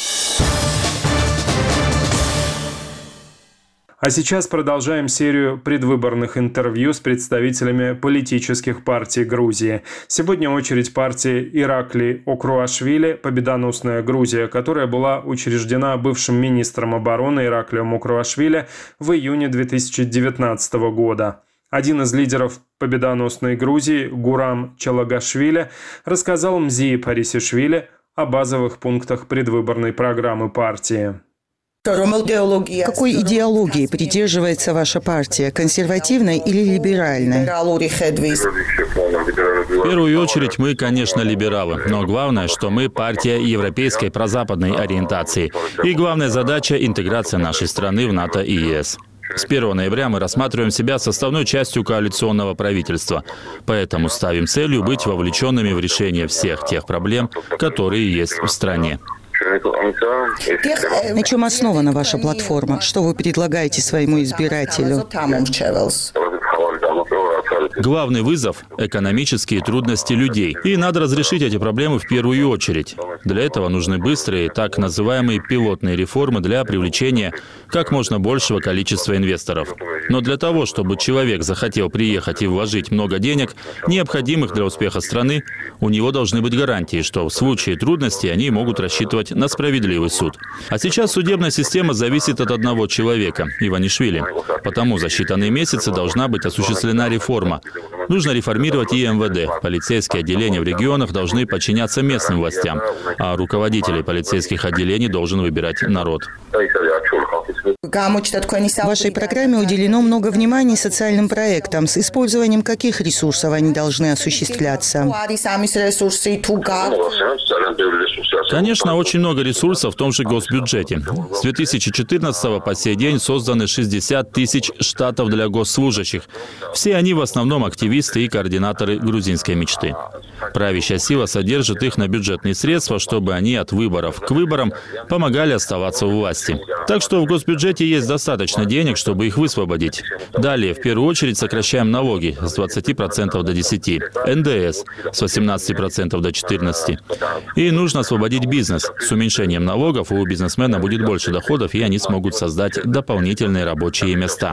А сейчас продолжаем серию предвыборных интервью с представителями политических партий Грузии. Сегодня очередь партии Иракли Окруашвили «Победоносная Грузия», которая была учреждена бывшим министром обороны Ираклием Окруашвили в июне две тысячи девятнадцатого года. Один из лидеров «Победоносной Грузии» Гурам Чалагашвили рассказал Мзии Парисишвили о базовых пунктах предвыборной программы партии. Какой идеологии придерживается ваша партия? Консервативной или либеральной? В первую очередь мы, конечно, либералы. Но главное, что мы партия европейской прозападной ориентации. И главная задача – интеграция нашей страны в НАТО и е эс. С первого ноября мы рассматриваем себя составной частью коалиционного правительства. Поэтому ставим целью быть вовлеченными в решение всех тех проблем, которые есть в стране. На чем основана ваша платформа? Что вы предлагаете своему избирателю? Главный вызов – экономические трудности людей. И надо разрешить эти проблемы в первую очередь. Для этого нужны быстрые, так называемые пилотные реформы для привлечения как можно большего количества инвесторов. Но для того, чтобы человек захотел приехать и вложить много денег, необходимых для успеха страны, у него должны быть гарантии, что в случае трудностей они могут рассчитывать на справедливый суд. А сейчас судебная система зависит от одного человека – Иванишвили. Потому за считанные месяцы должна быть осуществлена реформа. Нужно реформировать и эм вэ дэ. Полицейские отделения в регионах должны подчиняться местным властям, а руководителей полицейских отделений должен выбирать народ. В вашей программе уделено много внимания социальным проектам. С использованием каких ресурсов они должны осуществляться? Конечно, очень много ресурсов в том же госбюджете. С две тысячи четырнадцатого по сей день созданы шестьдесят тысяч штатов для госслужащих. Все они в основном активисты и координаторы грузинской мечты. Правящая сила содержит их на бюджетные средства, чтобы они от выборов к выборам помогали оставаться у власти. Так что в госбюджете есть достаточно денег, чтобы их высвободить. Далее, в первую очередь, сокращаем налоги с двадцати процентов до десяти процентов, эн дэ эс с восемнадцати процентов до четырнадцати процентов. И нужно освободить бизнес. С уменьшением налогов у бизнесмена будет больше доходов, и они смогут создать дополнительные рабочие места.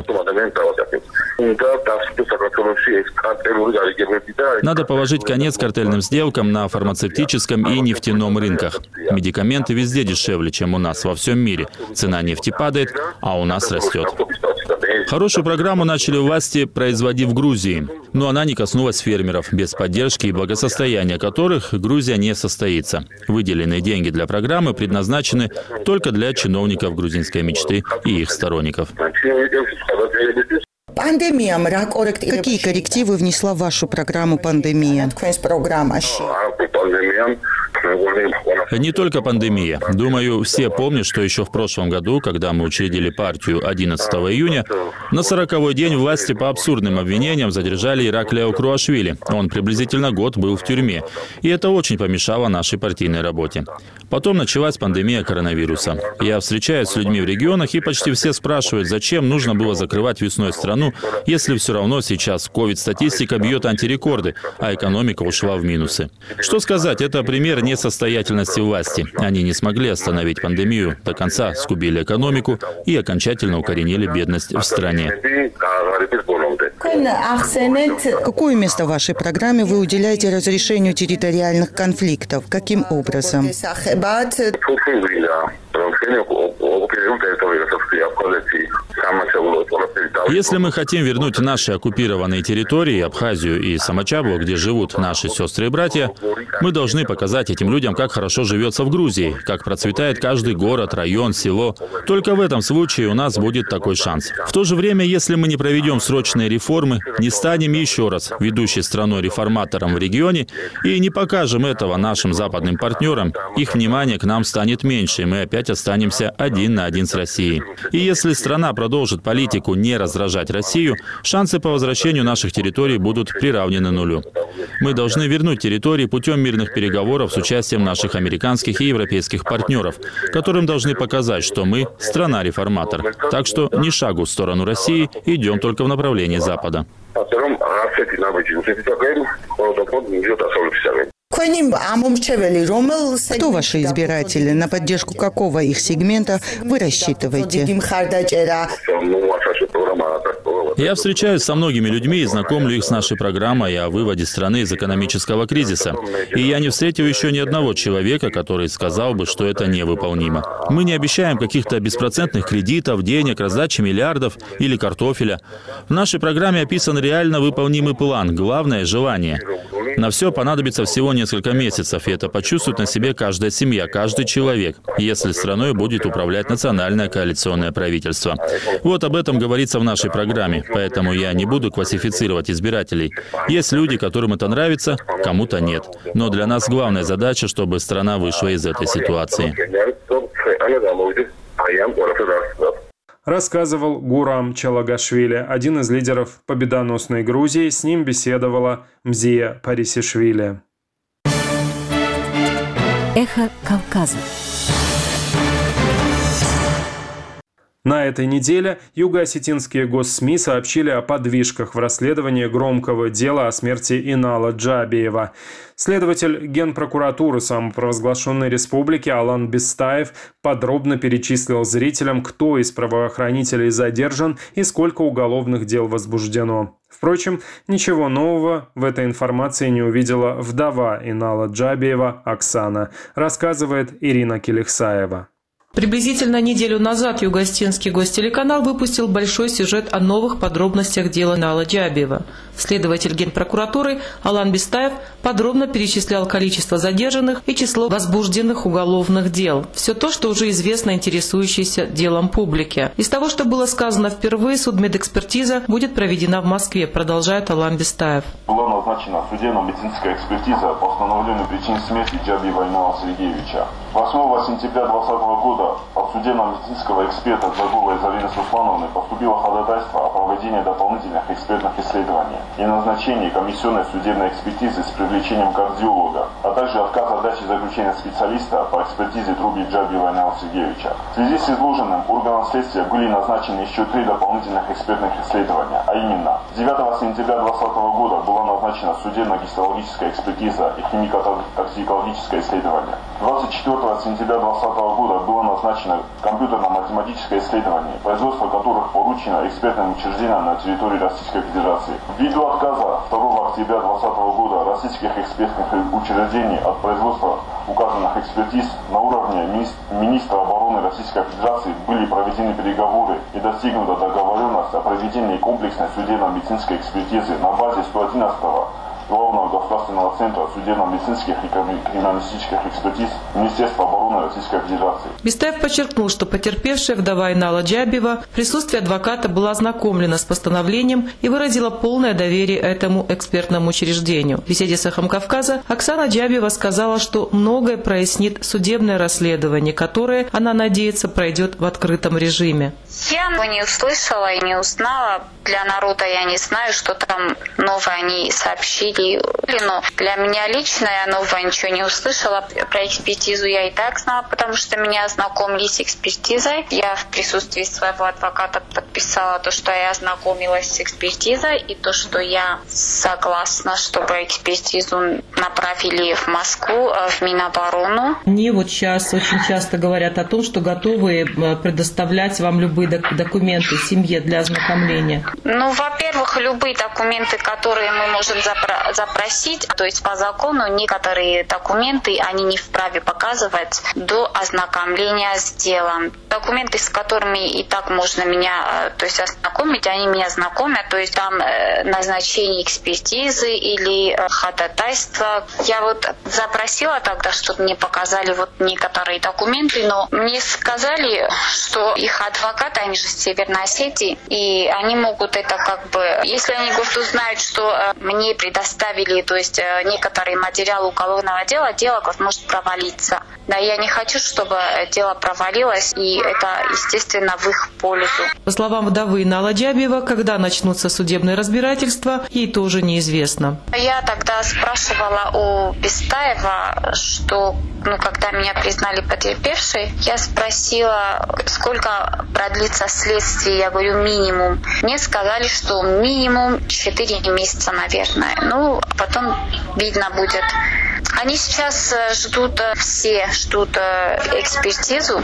Надо положить конец картельным сделкам на фармацевтическом и нефтяном рынках. Медикаменты везде дешевле, чем у нас во всем мире. Цена нефти падает, а у нас растет. Хорошую программу начали власти производить в Грузии, но она не коснулась фермеров, без поддержки и благосостояния которых Грузия не состоится. Выделенные деньги для программы предназначены только для чиновников грузинской мечты и их сторонников. Какие коррективы внесла в вашу программу пандемия? Не только пандемия. Думаю, все помнят, что еще в прошлом году, когда мы учредили партию одиннадцатого июня, на сороковой день власти по абсурдным обвинениям задержали Ираклия Окруашвили. Он приблизительно год был в тюрьме. И это очень помешало нашей партийной работе. Потом началась пандемия коронавируса. Я встречаюсь с людьми в регионах, и почти все спрашивают, зачем нужно было закрывать весной страну, если все равно сейчас ковид-статистика бьет антирекорды, а экономика ушла в минусы. Что сказать, это пример несостоятельности власти. Они не смогли остановить пандемию, до конца скубили экономику и окончательно укоренили бедность в стране. Какое место в вашей программе вы уделяете разрешению территориальных конфликтов? Каким образом? Если мы хотим вернуть наши оккупированные территории, Абхазию и Самочаблу, где живут наши сестры и братья, мы должны показать этим людям, как хорошо живется в Грузии, как процветает каждый город, район, село. Только в этом случае у нас будет такой шанс. В то же время, если мы не проведем срочные реформы, не станем еще раз ведущей страной-реформатором в регионе и не покажем этого нашим западным партнерам, их внимание к нам станет меньше, и мы опять останемся один на один с Россией. И если страна продолжит политику не раздражать Россию, шансы по возвращению наших территорий будут приравнены нулю. Мы должны вернуть территории путем мирных переговоров с участием наших американских и европейских партнеров, которым должны показать, что мы страна-реформатор. Так что ни шагу в сторону России, идем только в направлении Запада. Кто ваши избиратели? На поддержку какого их сегмента вы рассчитываете? Я встречаюсь со многими людьми и знакомлю их с нашей программой о выводе страны из экономического кризиса. И я не встретил еще ни одного человека, который сказал бы, что это невыполнимо. Мы не обещаем каких-то беспроцентных кредитов, денег, раздачи миллиардов или картофеля. В нашей программе описан реально выполнимый план. Главное – желание. На все понадобится всего несколько месяцев, и это почувствует на себе каждая семья, каждый человек, если страной будет управлять национальное коалиционное правительство. Вот об этом говорится в нашей программе, поэтому я не буду классифицировать избирателей. Есть люди, которым это нравится, кому-то нет. Но для нас главная задача, чтобы страна вышла из этой ситуации. Рассказывал Гурам Чалагашвили, один из лидеров победоносной Грузии. С ним беседовала Мзия Парисишвили. Эхо Кавказа. На этой неделе юго-осетинские госсми сообщили о подвижках в расследовании громкого дела о смерти Инала Джабиева. Следователь Генпрокуратуры самопровозглашенной республики Алан Бистаев подробно перечислил зрителям, кто из правоохранителей задержан и сколько уголовных дел возбуждено. Впрочем, ничего нового в этой информации не увидела вдова Инала Джабиева Оксана, рассказывает Ирина Келихсаева. Приблизительно неделю назад Юго-Осетинский гостелеканал выпустил большой сюжет о новых подробностях дела Инала Джабиева. Следователь Генпрокуратуры Алан Бистаев подробно перечислял количество задержанных и число возбужденных уголовных дел. Все то, что уже известно интересующейся делом публике. Из того, что было сказано впервые, судмедэкспертиза будет проведена в Москве, продолжает Алан Бистаев. Была назначена судебно-медицинская экспертиза по установлению причин смерти Джабиева Инала Сергеевича. восьмого сентября две тысячи двадцатого года от судебно-медицинского эксперта Загуловой Зарины Суслановны поступило ходатайство о проведении дополнительных экспертных исследований и назначении комиссионной судебной экспертизы с привлечением кардиолога, а также отказ от дачи заключения специалиста по экспертизе трубы Джабиева Инала Сергеевича. В связи с изложенным органам следствия были назначены еще три дополнительных экспертных исследования, а именно девятого сентября две тысячи двадцатого года была назначена судебно-гистологическая экспертиза и химико-токсикологическое исследование. двадцать четвёртого сентября две тысячи двадцатого года было назначено компьютерно-математическое исследование, производство которых поручено экспертным учреждениям на территории Российской Федерации. Ввиду отказа второго октября две тысячи двадцатого года российских экспертных учреждений от производства указанных экспертиз на уровне министра обороны Российской Федерации были проведены переговоры и достигнута договоренность о проведении комплексной судебно-медицинской экспертизы на базе сто одиннадцатого Главного государственного центра судебно-медицинских и криминалистических экспертиз Министерства обороны Российской Федерации. Бистаев подчеркнул, что потерпевшая вдова Инала Джабиева в присутствии адвоката была ознакомлена с постановлением и выразила полное доверие этому экспертному учреждению. В беседе с «Эхом Кавказа» Оксана Джабиева сказала, что многое прояснит судебное расследование, которое, она надеется, пройдет в открытом режиме. Я не услышала и не узнала. Для народа я не знаю, что там новое они сообщили. Но для меня лично я нового ничего не услышала. Про экспертизу я и так знала, потому что меня ознакомили с экспертизой. Я в присутствии своего адвоката подписала то, что я ознакомилась с экспертизой, и то, что я согласна, чтобы экспертизу направили в Москву, в Миноборону. Они вот сейчас очень часто говорят о том, что готовы предоставлять вам любые документы семье для ознакомления. Ну, во-первых, любые документы, которые мы можем забрать, запросить, то есть по закону некоторые документы они не вправе показывать до ознакомления с делом. Документы, с которыми и так можно меня, то есть ознакомить, они меня знакомят, то есть там назначение экспертизы или ходатайство. Я вот запросила тогда, чтобы мне показали вот некоторые документы, но мне сказали, что их адвокаты, они же с Северной Осетии, и они могут это как бы, если они будут узнать, что мне предоставили, то есть некоторые материалы уголовного дела, дело может провалиться. Да, я не хочу, чтобы дело провалилось, и это, естественно, в их пользу. По словам вдовы Иналы Джабиева, когда начнутся судебные разбирательства, ей тоже неизвестно. Я тогда спрашивала у Бестаева, что, ну, когда меня признали потерпевшей, я спросила, сколько продлится следствие, я говорю, минимум. Мне сказали, что минимум четыре месяца, наверное. Ну, потом видно будет. Они сейчас ждут, все ждут экспертизу,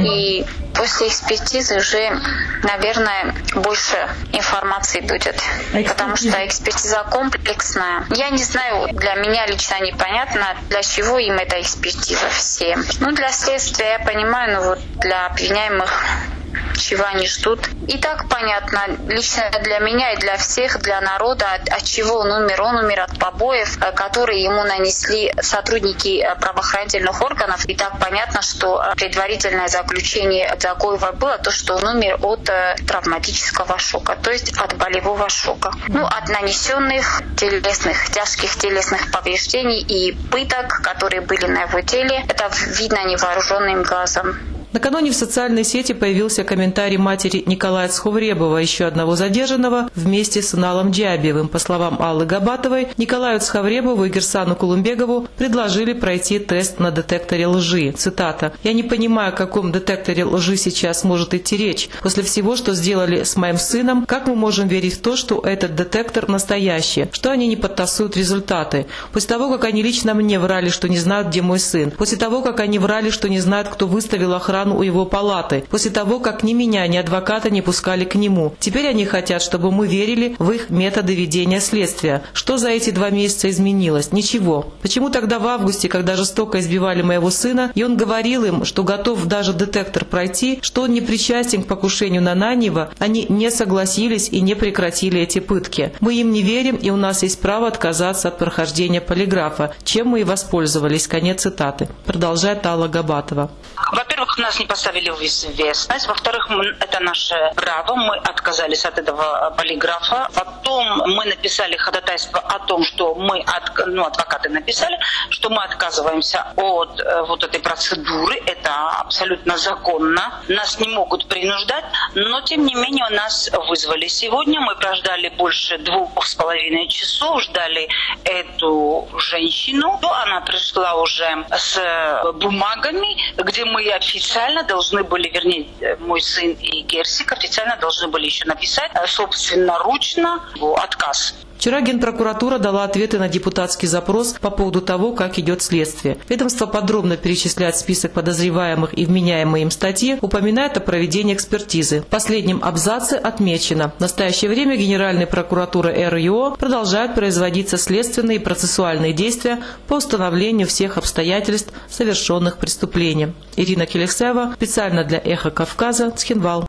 и после экспертизы уже, наверное, больше информации будет, потому что экспертиза комплексная. Я не знаю, для меня лично непонятно, для чего им эта экспертиза все. Ну, для следствия я понимаю, но вот для обвиняемых чего они ждут. И так понятно, лично для меня и для всех, для народа, от, от чего он умер. Он умер от побоев, которые ему нанесли сотрудники правоохранительных органов. И так понятно, что предварительное заключение Дзагоева было то, что он умер от травматического шока, то есть от болевого шока. Ну, от нанесенных телесных, тяжких телесных повреждений и пыток, которые были на его теле. Это видно невооруженным глазом. Накануне в социальной сети появился комментарий матери Николая Цховребова, еще одного задержанного, вместе с Иналом Джабиевым. По словам Аллы Габатовой, Николаю Цховребову и Герсану Кулумбегову предложили пройти тест на детекторе лжи. Цитата. «Я не понимаю, о каком детекторе лжи сейчас может идти речь. После всего, что сделали с моим сыном, как мы можем верить в то, что этот детектор настоящий, что они не подтасуют результаты? После того, как они лично мне врали, что не знают, где мой сын. После того, как они врали, что не знают, кто выставил охрану у его палаты, после того, как ни меня, ни адвоката не пускали к нему. Теперь они хотят, чтобы мы верили в их методы ведения следствия. Что за эти два месяца изменилось? Ничего. Почему тогда в августе, когда жестоко избивали моего сына, и он говорил им, что готов даже детектор пройти, что он не причастен к покушению на Наньева, они не согласились и не прекратили эти пытки? Мы им не верим, и у нас есть право отказаться от прохождения полиграфа, чем мы и воспользовались». Конец цитаты. Продолжает Алла Габатова. Во-первых, нас не поставили в известность. Во-вторых, это наше право. Мы отказались от этого полиграфа. Потом мы написали ходатайство о том, что мы, ну, адвокаты написали, что мы отказываемся от вот этой процедуры. Это абсолютно законно. Нас не могут принуждать, но тем не менее нас вызвали сегодня. Мы прождали больше двух с половиной часов, ждали эту женщину. Она пришла уже с бумагами, где мы официально должны были, вернее, мой сын и Герсик официально должны были еще написать собственноручно отказ. Вчера Генпрокуратура дала ответы на депутатский запрос по поводу того, как идет следствие. Ведомство подробно перечисляет список подозреваемых и вменяемые им статьи, упоминает о проведении экспертизы. В последнем абзаце отмечено: в настоящее время Генеральной прокуратурой эр и о продолжают производиться следственные и процессуальные действия по установлению всех обстоятельств совершенных преступлений. Ирина Келексаева, специально для «Эхо Кавказа», Цхинвал.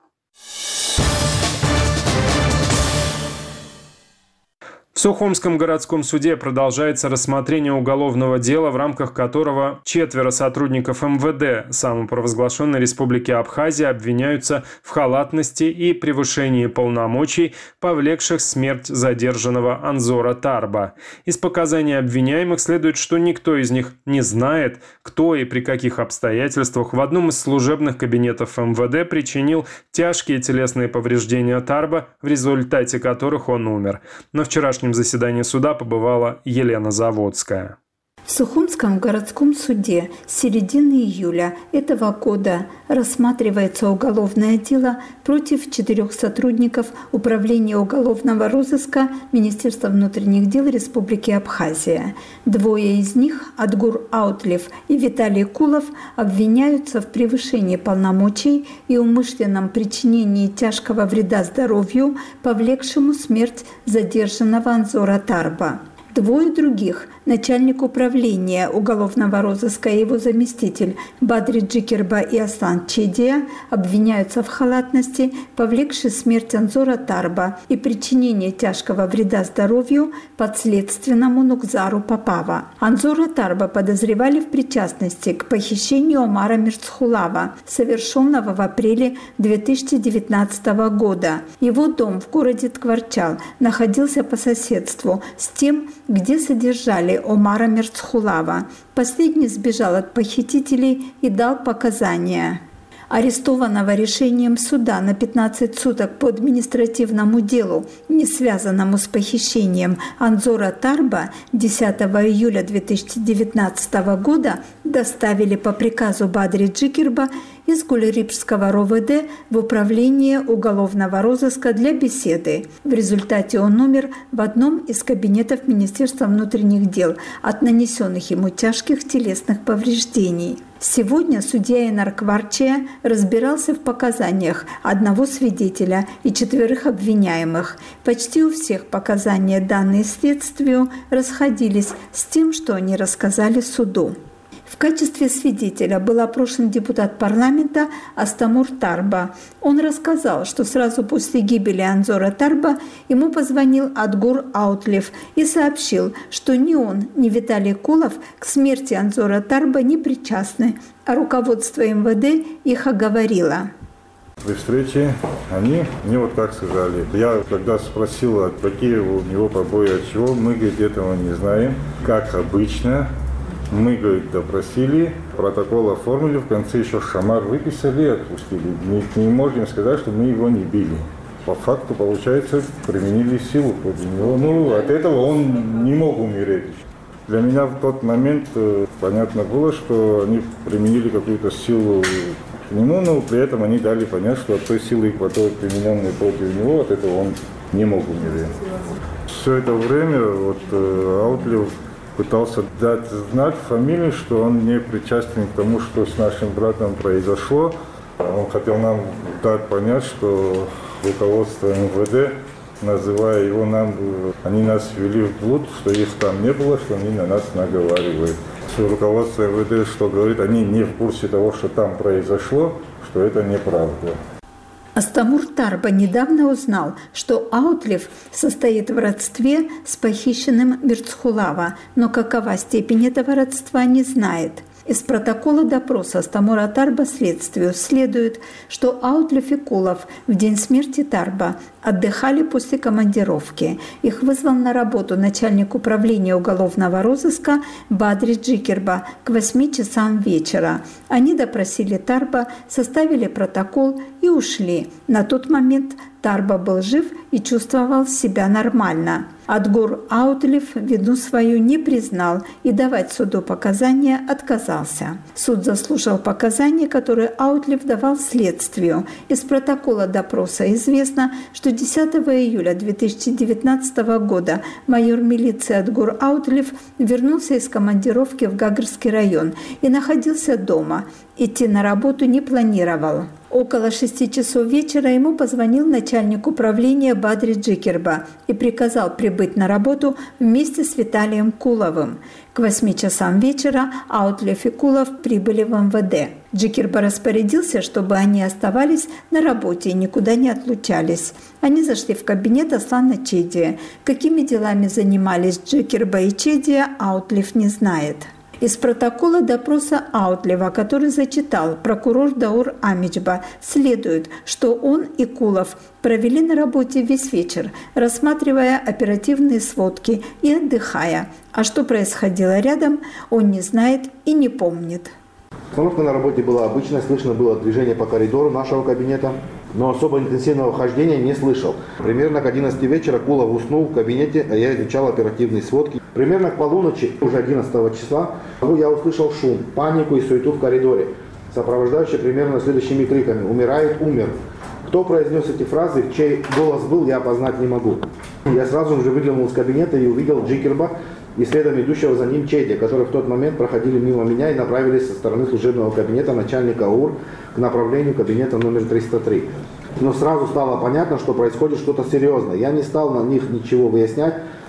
В Сухумском городском суде продолжается рассмотрение уголовного дела, в рамках которого четверо сотрудников эм вэ дэ самопровозглашенной Республики Абхазия обвиняются в халатности и превышении полномочий, повлекших смерть задержанного Анзора Тарба. Из показаний обвиняемых следует, что никто из них не знает, кто и при каких обстоятельствах в одном из служебных кабинетов эм вэ дэ причинил тяжкие телесные повреждения Тарба, в результате которых он умер. На вчерашнем В заседании суда побывала Елена Заводская. В Сухумском городском суде с середины июля этого года рассматривается уголовное дело против четырех сотрудников Управления уголовного розыска Министерства внутренних дел Республики Абхазия. Двое из них, Адгур Аутлев и Виталий Кулов, обвиняются в превышении полномочий и умышленном причинении тяжкого вреда здоровью, повлекшему смерть задержанного Анзора Тарба. Двое других, начальник управления уголовного розыска и его заместитель Бадри Джикерба и Аслан Чедия, обвиняются в халатности, повлекшей смерть Анзора Тарба и причинение тяжкого вреда здоровью подследственному Нукзару Папава. Анзора Тарба подозревали в причастности к похищению Омара Мирцхулава, совершенного в апреле две тысячи девятнадцатого года. Его дом в городе Ткварчал находился по соседству с тем, где содержали Омара Мирцхулава. Последний сбежал от похитителей и дал показания. Арестованного решением суда на пятнадцать суток по административному делу, не связанному с похищением Анзора Тарба, десятого июля две тысячи девятнадцатого года доставили по приказу Бадри Джикерба из Гулерипского РОВД в управление уголовного розыска для беседы. В результате он умер в одном из кабинетов Министерства внутренних дел от нанесенных ему тяжких телесных повреждений. Сегодня судья Энар Кварчия разбирался в показаниях одного свидетеля и четверых обвиняемых. Почти у всех показания, данные следствию, расходились с тем, что они рассказали суду. В качестве свидетеля был опрошен депутат парламента Астамур Тарба. Он рассказал, что сразу после гибели Анзора Тарба ему позвонил Адгур Аутлев и сообщил, что ни он, ни Виталий Кулов к смерти Анзора Тарба не причастны, а руководство эм вэ дэ их оговорило. При встрече они мне вот так сказали. Я когда спросил, какие у него побои, от чего, мы, говорит, этого не знаем. Как обычно, мы, говорит, допросили, протокол оформили, в конце еще шамар выписали и отпустили. Мы не можем сказать, что мы его не били. По факту, получается, применили силу против него. Ну, от этого он не мог умереть. Для меня в тот момент э, понятно было, что они применили какую-то силу к нему, но при этом они дали понять, что от той силы, которая примененная против него, от этого он не мог умереть. Все это время вот, э, Аутлев пытался дать знать фамилии, что он не причастен к тому, что с нашим братом произошло. Он хотел нам дать понять, что руководство эм вэ дэ, называя его нам, они нас ввели в блуд, что их там не было, что они на нас наговаривают. Руководство эм вэ дэ, что говорит, они не в курсе того, что там произошло, что это неправда. Астамур Тарба недавно узнал, что Аутлев состоит в родстве с похищенным Мирцхулава, но какова степень этого родства, не знает. Из протокола допроса Астамура Тарба следствию следует, что Аутлев и Кулов в день смерти Тарба отдыхали после командировки. Их вызвал на работу начальник управления уголовного розыска Бадри Джикерба к восьми часам вечера. Они допросили Тарба, составили протокол и ушли. На тот момент Тарба был жив и чувствовал себя нормально. Адгур Аутлев вину свою не признал и давать суду показания отказался. Суд заслушал показания, которые Аутлев давал следствию. Из протокола допроса известно, что десятого июля две тысячи девятнадцатого года майор милиции Адгур Аутлев вернулся из командировки в Гагарский район и находился дома. Идти на работу не планировал. Около шести часов вечера ему позвонил начальник управления Бадри Джикерба и приказал прибыть на работу вместе с Виталием Куловым. К восьми часам вечера Аутлев и Кулов прибыли в эм вэ дэ. Джикерба распорядился, чтобы они оставались на работе и никуда не отлучались. Они зашли в кабинет Аслана Чедия. Какими делами занимались Джикерба и Чедия, Аутлев не знает. Из протокола допроса Аутлева, который зачитал прокурор Даур Амичба, следует, что он и Кулов провели на работе весь вечер, рассматривая оперативные сводки и отдыхая. А что происходило рядом, он не знает и не помнит. Обстановка на работе была обычная, слышно было движение по коридору нашего кабинета, но особо интенсивного хождения не слышал. Примерно к одиннадцати вечера Кулов уснул в кабинете, а я изучал оперативные сводки. Примерно к полуночи, уже одиннадцатого числа, я услышал шум, панику и суету в коридоре, сопровождающие примерно следующими криками: «Умирает, умер». Кто произнес эти фразы, чей голос был, я опознать не могу. Я сразу же выглянул из кабинета и увидел Джикерба и следом идущего за ним Чедия, которые в тот момент проходили мимо меня и направились со стороны служебного кабинета начальника ОУР к направлению кабинета номер триста три. Но сразу стало понятно, что происходит что-то серьезное. Я не стал на них ничего выяснять,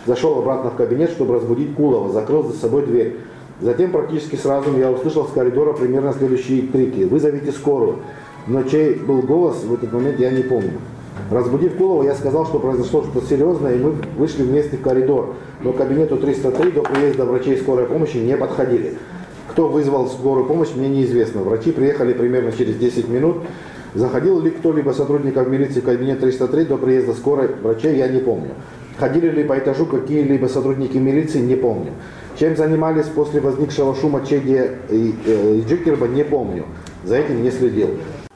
Зашел обратно в кабинет, чтобы разбудить Кулова, закрыл за собой дверь. Затем практически сразу я услышал с коридора примерно следующие крики: «Вызовите скорую!» Но чей был голос в этот момент, я не помню. Разбудив Кулова, я сказал, что произошло что-то серьезное, и мы вышли вместе в коридор. Но к кабинету триста три до приезда врачей скорой помощи не подходили. Кто вызвал скорую помощь, мне неизвестно. Врачи приехали примерно через десять минут. Заходил ли кто-либо сотрудников милиции в кабинет триста три до приезда скорой врачей, я не помню. Ходили ли по этажу какие-либо сотрудники милиции, не помню. Чем занимались после возникшего шума Чедия и, э, и Джикерба, не помню. За этим не следил.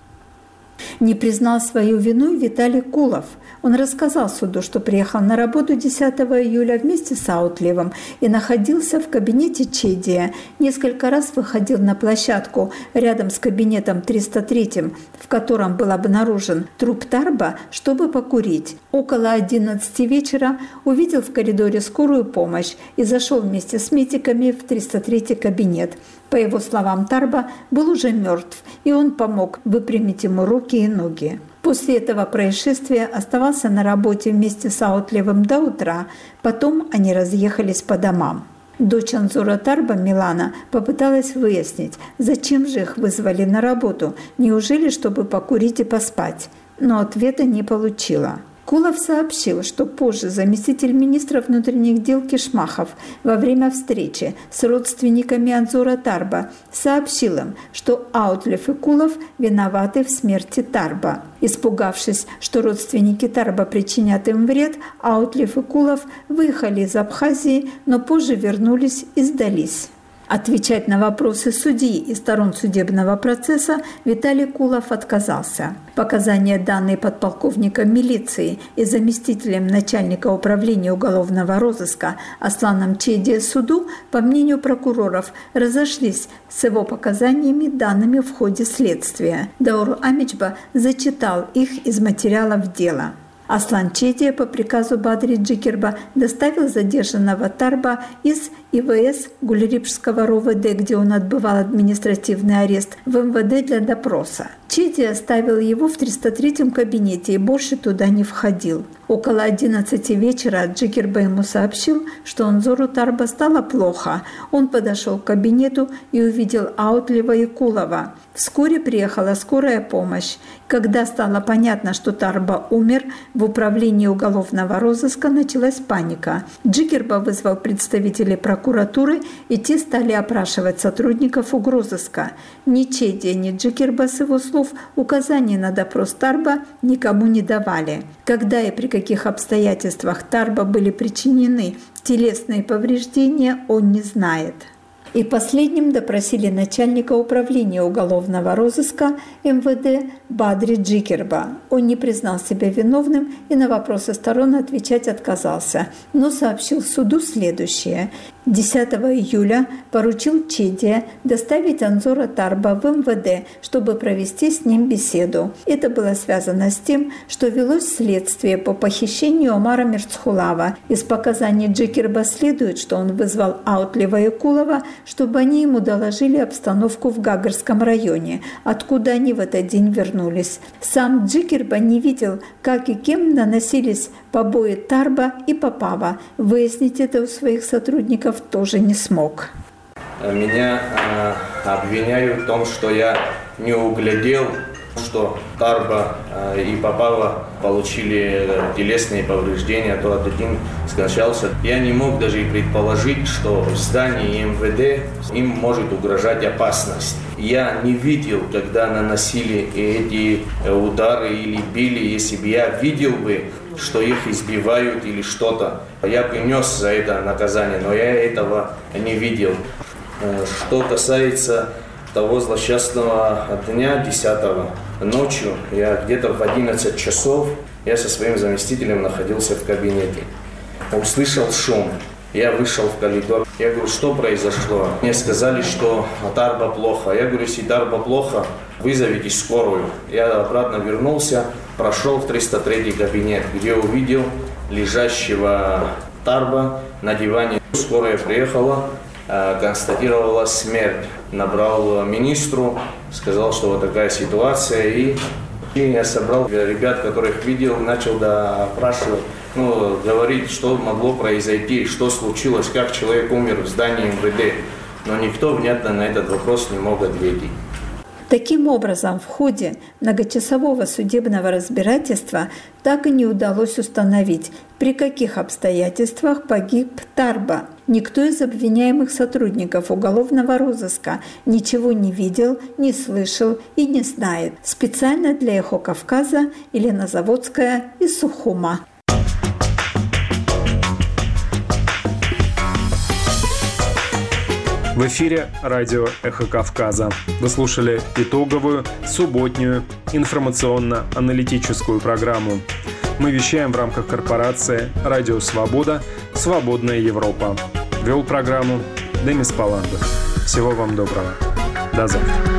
Не признал свою вину Виталий Кулов. Он рассказал суду, что приехал на работу десятого июля вместе с Аутливом и находился в кабинете Чедия. Несколько раз выходил на площадку рядом с кабинетом триста три, в котором был обнаружен труп Тарба, чтобы покурить. Около одиннадцати вечера увидел в коридоре скорую помощь и зашел вместе с медиками в триста третий кабинет. По его словам, Тарба был уже мертв, и он помог выпрямить ему руки и ноги. После этого происшествия оставался на работе вместе с Аутливым до утра, потом они разъехались по домам. Дочь Анзора Тарба, Милана, попыталась выяснить, зачем же их вызвали на работу, неужели чтобы покурить и поспать, но ответа не получила. Кулов сообщил, что позже заместитель министра внутренних дел Кишмахов во время встречи с родственниками Анзора Тарба сообщил им, что Аутлев и Кулов виноваты в смерти Тарба. Испугавшись, что родственники Тарба причинят им вред, Аутлев и Кулов выехали из Абхазии, но позже вернулись и сдались. Отвечать на вопросы судьи и сторон судебного процесса Виталий Кулов отказался. Показания, данные подполковником милиции и заместителем начальника управления уголовного розыска Асланом Чедия суду, по мнению прокуроров, разошлись с его показаниями, данными в ходе следствия. Дауру Амичба зачитал их из материалов дела. Аслан Чедия по приказу Бадри Джикерба доставил задержанного Тарба из ИВС Гулерипшского РОВД, где он отбывал административный арест, в МВД для допроса. Чедия оставил его в триста третьем кабинете и больше туда не входил. Около одиннадцати вечера Джикерба ему сообщил, что Анзору Тарба стало плохо. Он подошел к кабинету и увидел Аутлева и Кулова. Вскоре приехала скорая помощь. Когда стало понятно, что Тарба умер, в управлении уголовного розыска началась паника. Джикерба вызвал представителей прокуратуры, и те стали опрашивать сотрудников угрозыска. Ни Чедия, ни Джикерба, с его слов, указаний на допрос Тарба никому не давали. Когда и при каких обстоятельствах Тарба были причинены телесные повреждения, он не знает. И последним допросили начальника управления уголовного розыска МВД Бадри Джикерба. Он не признал себя виновным и на вопросы сторон отвечать отказался, но сообщил суду следующее. десятого июля поручил Чедия доставить Анзора Тарба в МВД, чтобы провести с ним беседу. Это было связано с тем, что велось следствие по похищению Омара Мерцхулава. Из показаний Джикерба следует, что он вызвал Аутлева и Кулова, чтобы они ему доложили обстановку в Гагарском районе, откуда они в этот день вернулись. Сам Джикерба не видел, как и кем наносились побои Тарба и Попава. Выяснить это у своих сотрудников тоже не смог. Меня э, обвиняют в том, что я не углядел, что Тарба э, и Попава получили телесные повреждения, то один скончался. Я не мог даже и предположить, что в здании МВД им может угрожать опасность. Я не видел, когда наносили эти удары или били. Если бы я видел бы, что их избивают или что-то, я бы нес за это наказание, но я этого не видел. Что касается того злосчастного дня, десятого ночью, я где-то в одиннадцать часов, я со своим заместителем находился в кабинете. Услышал шум. Я вышел в коридор. Я говорю, что произошло? Мне сказали, что Тарба плохо. Я говорю, если Тарба плохо, вызовите скорую. Я обратно вернулся, прошел в триста третий кабинет, где увидел лежащего Тарба на диване. Скорая приехала, констатировала смерть. Набрал министру, сказал, что вот такая ситуация. И я собрал ребят, которых видел, начал допрашивать. ну, говорить, что могло произойти, что случилось, как человек умер в здании эм вэ дэ. Но никто внятно на этот вопрос не мог ответить. Таким образом, в ходе многочасового судебного разбирательства так и не удалось установить, при каких обстоятельствах погиб Тарба. Никто из обвиняемых сотрудников уголовного розыска ничего не видел, не слышал и не знает. Специально для «Эхо Кавказа» Елена Заводская из Сухума. В эфире радио «Эхо Кавказа». Вы слушали итоговую, субботнюю, информационно-аналитическую программу. Мы вещаем в рамках корпорации «Радио Свобода. Свободная Европа». Вел программу Демис Паландов. Всего вам доброго. До завтра.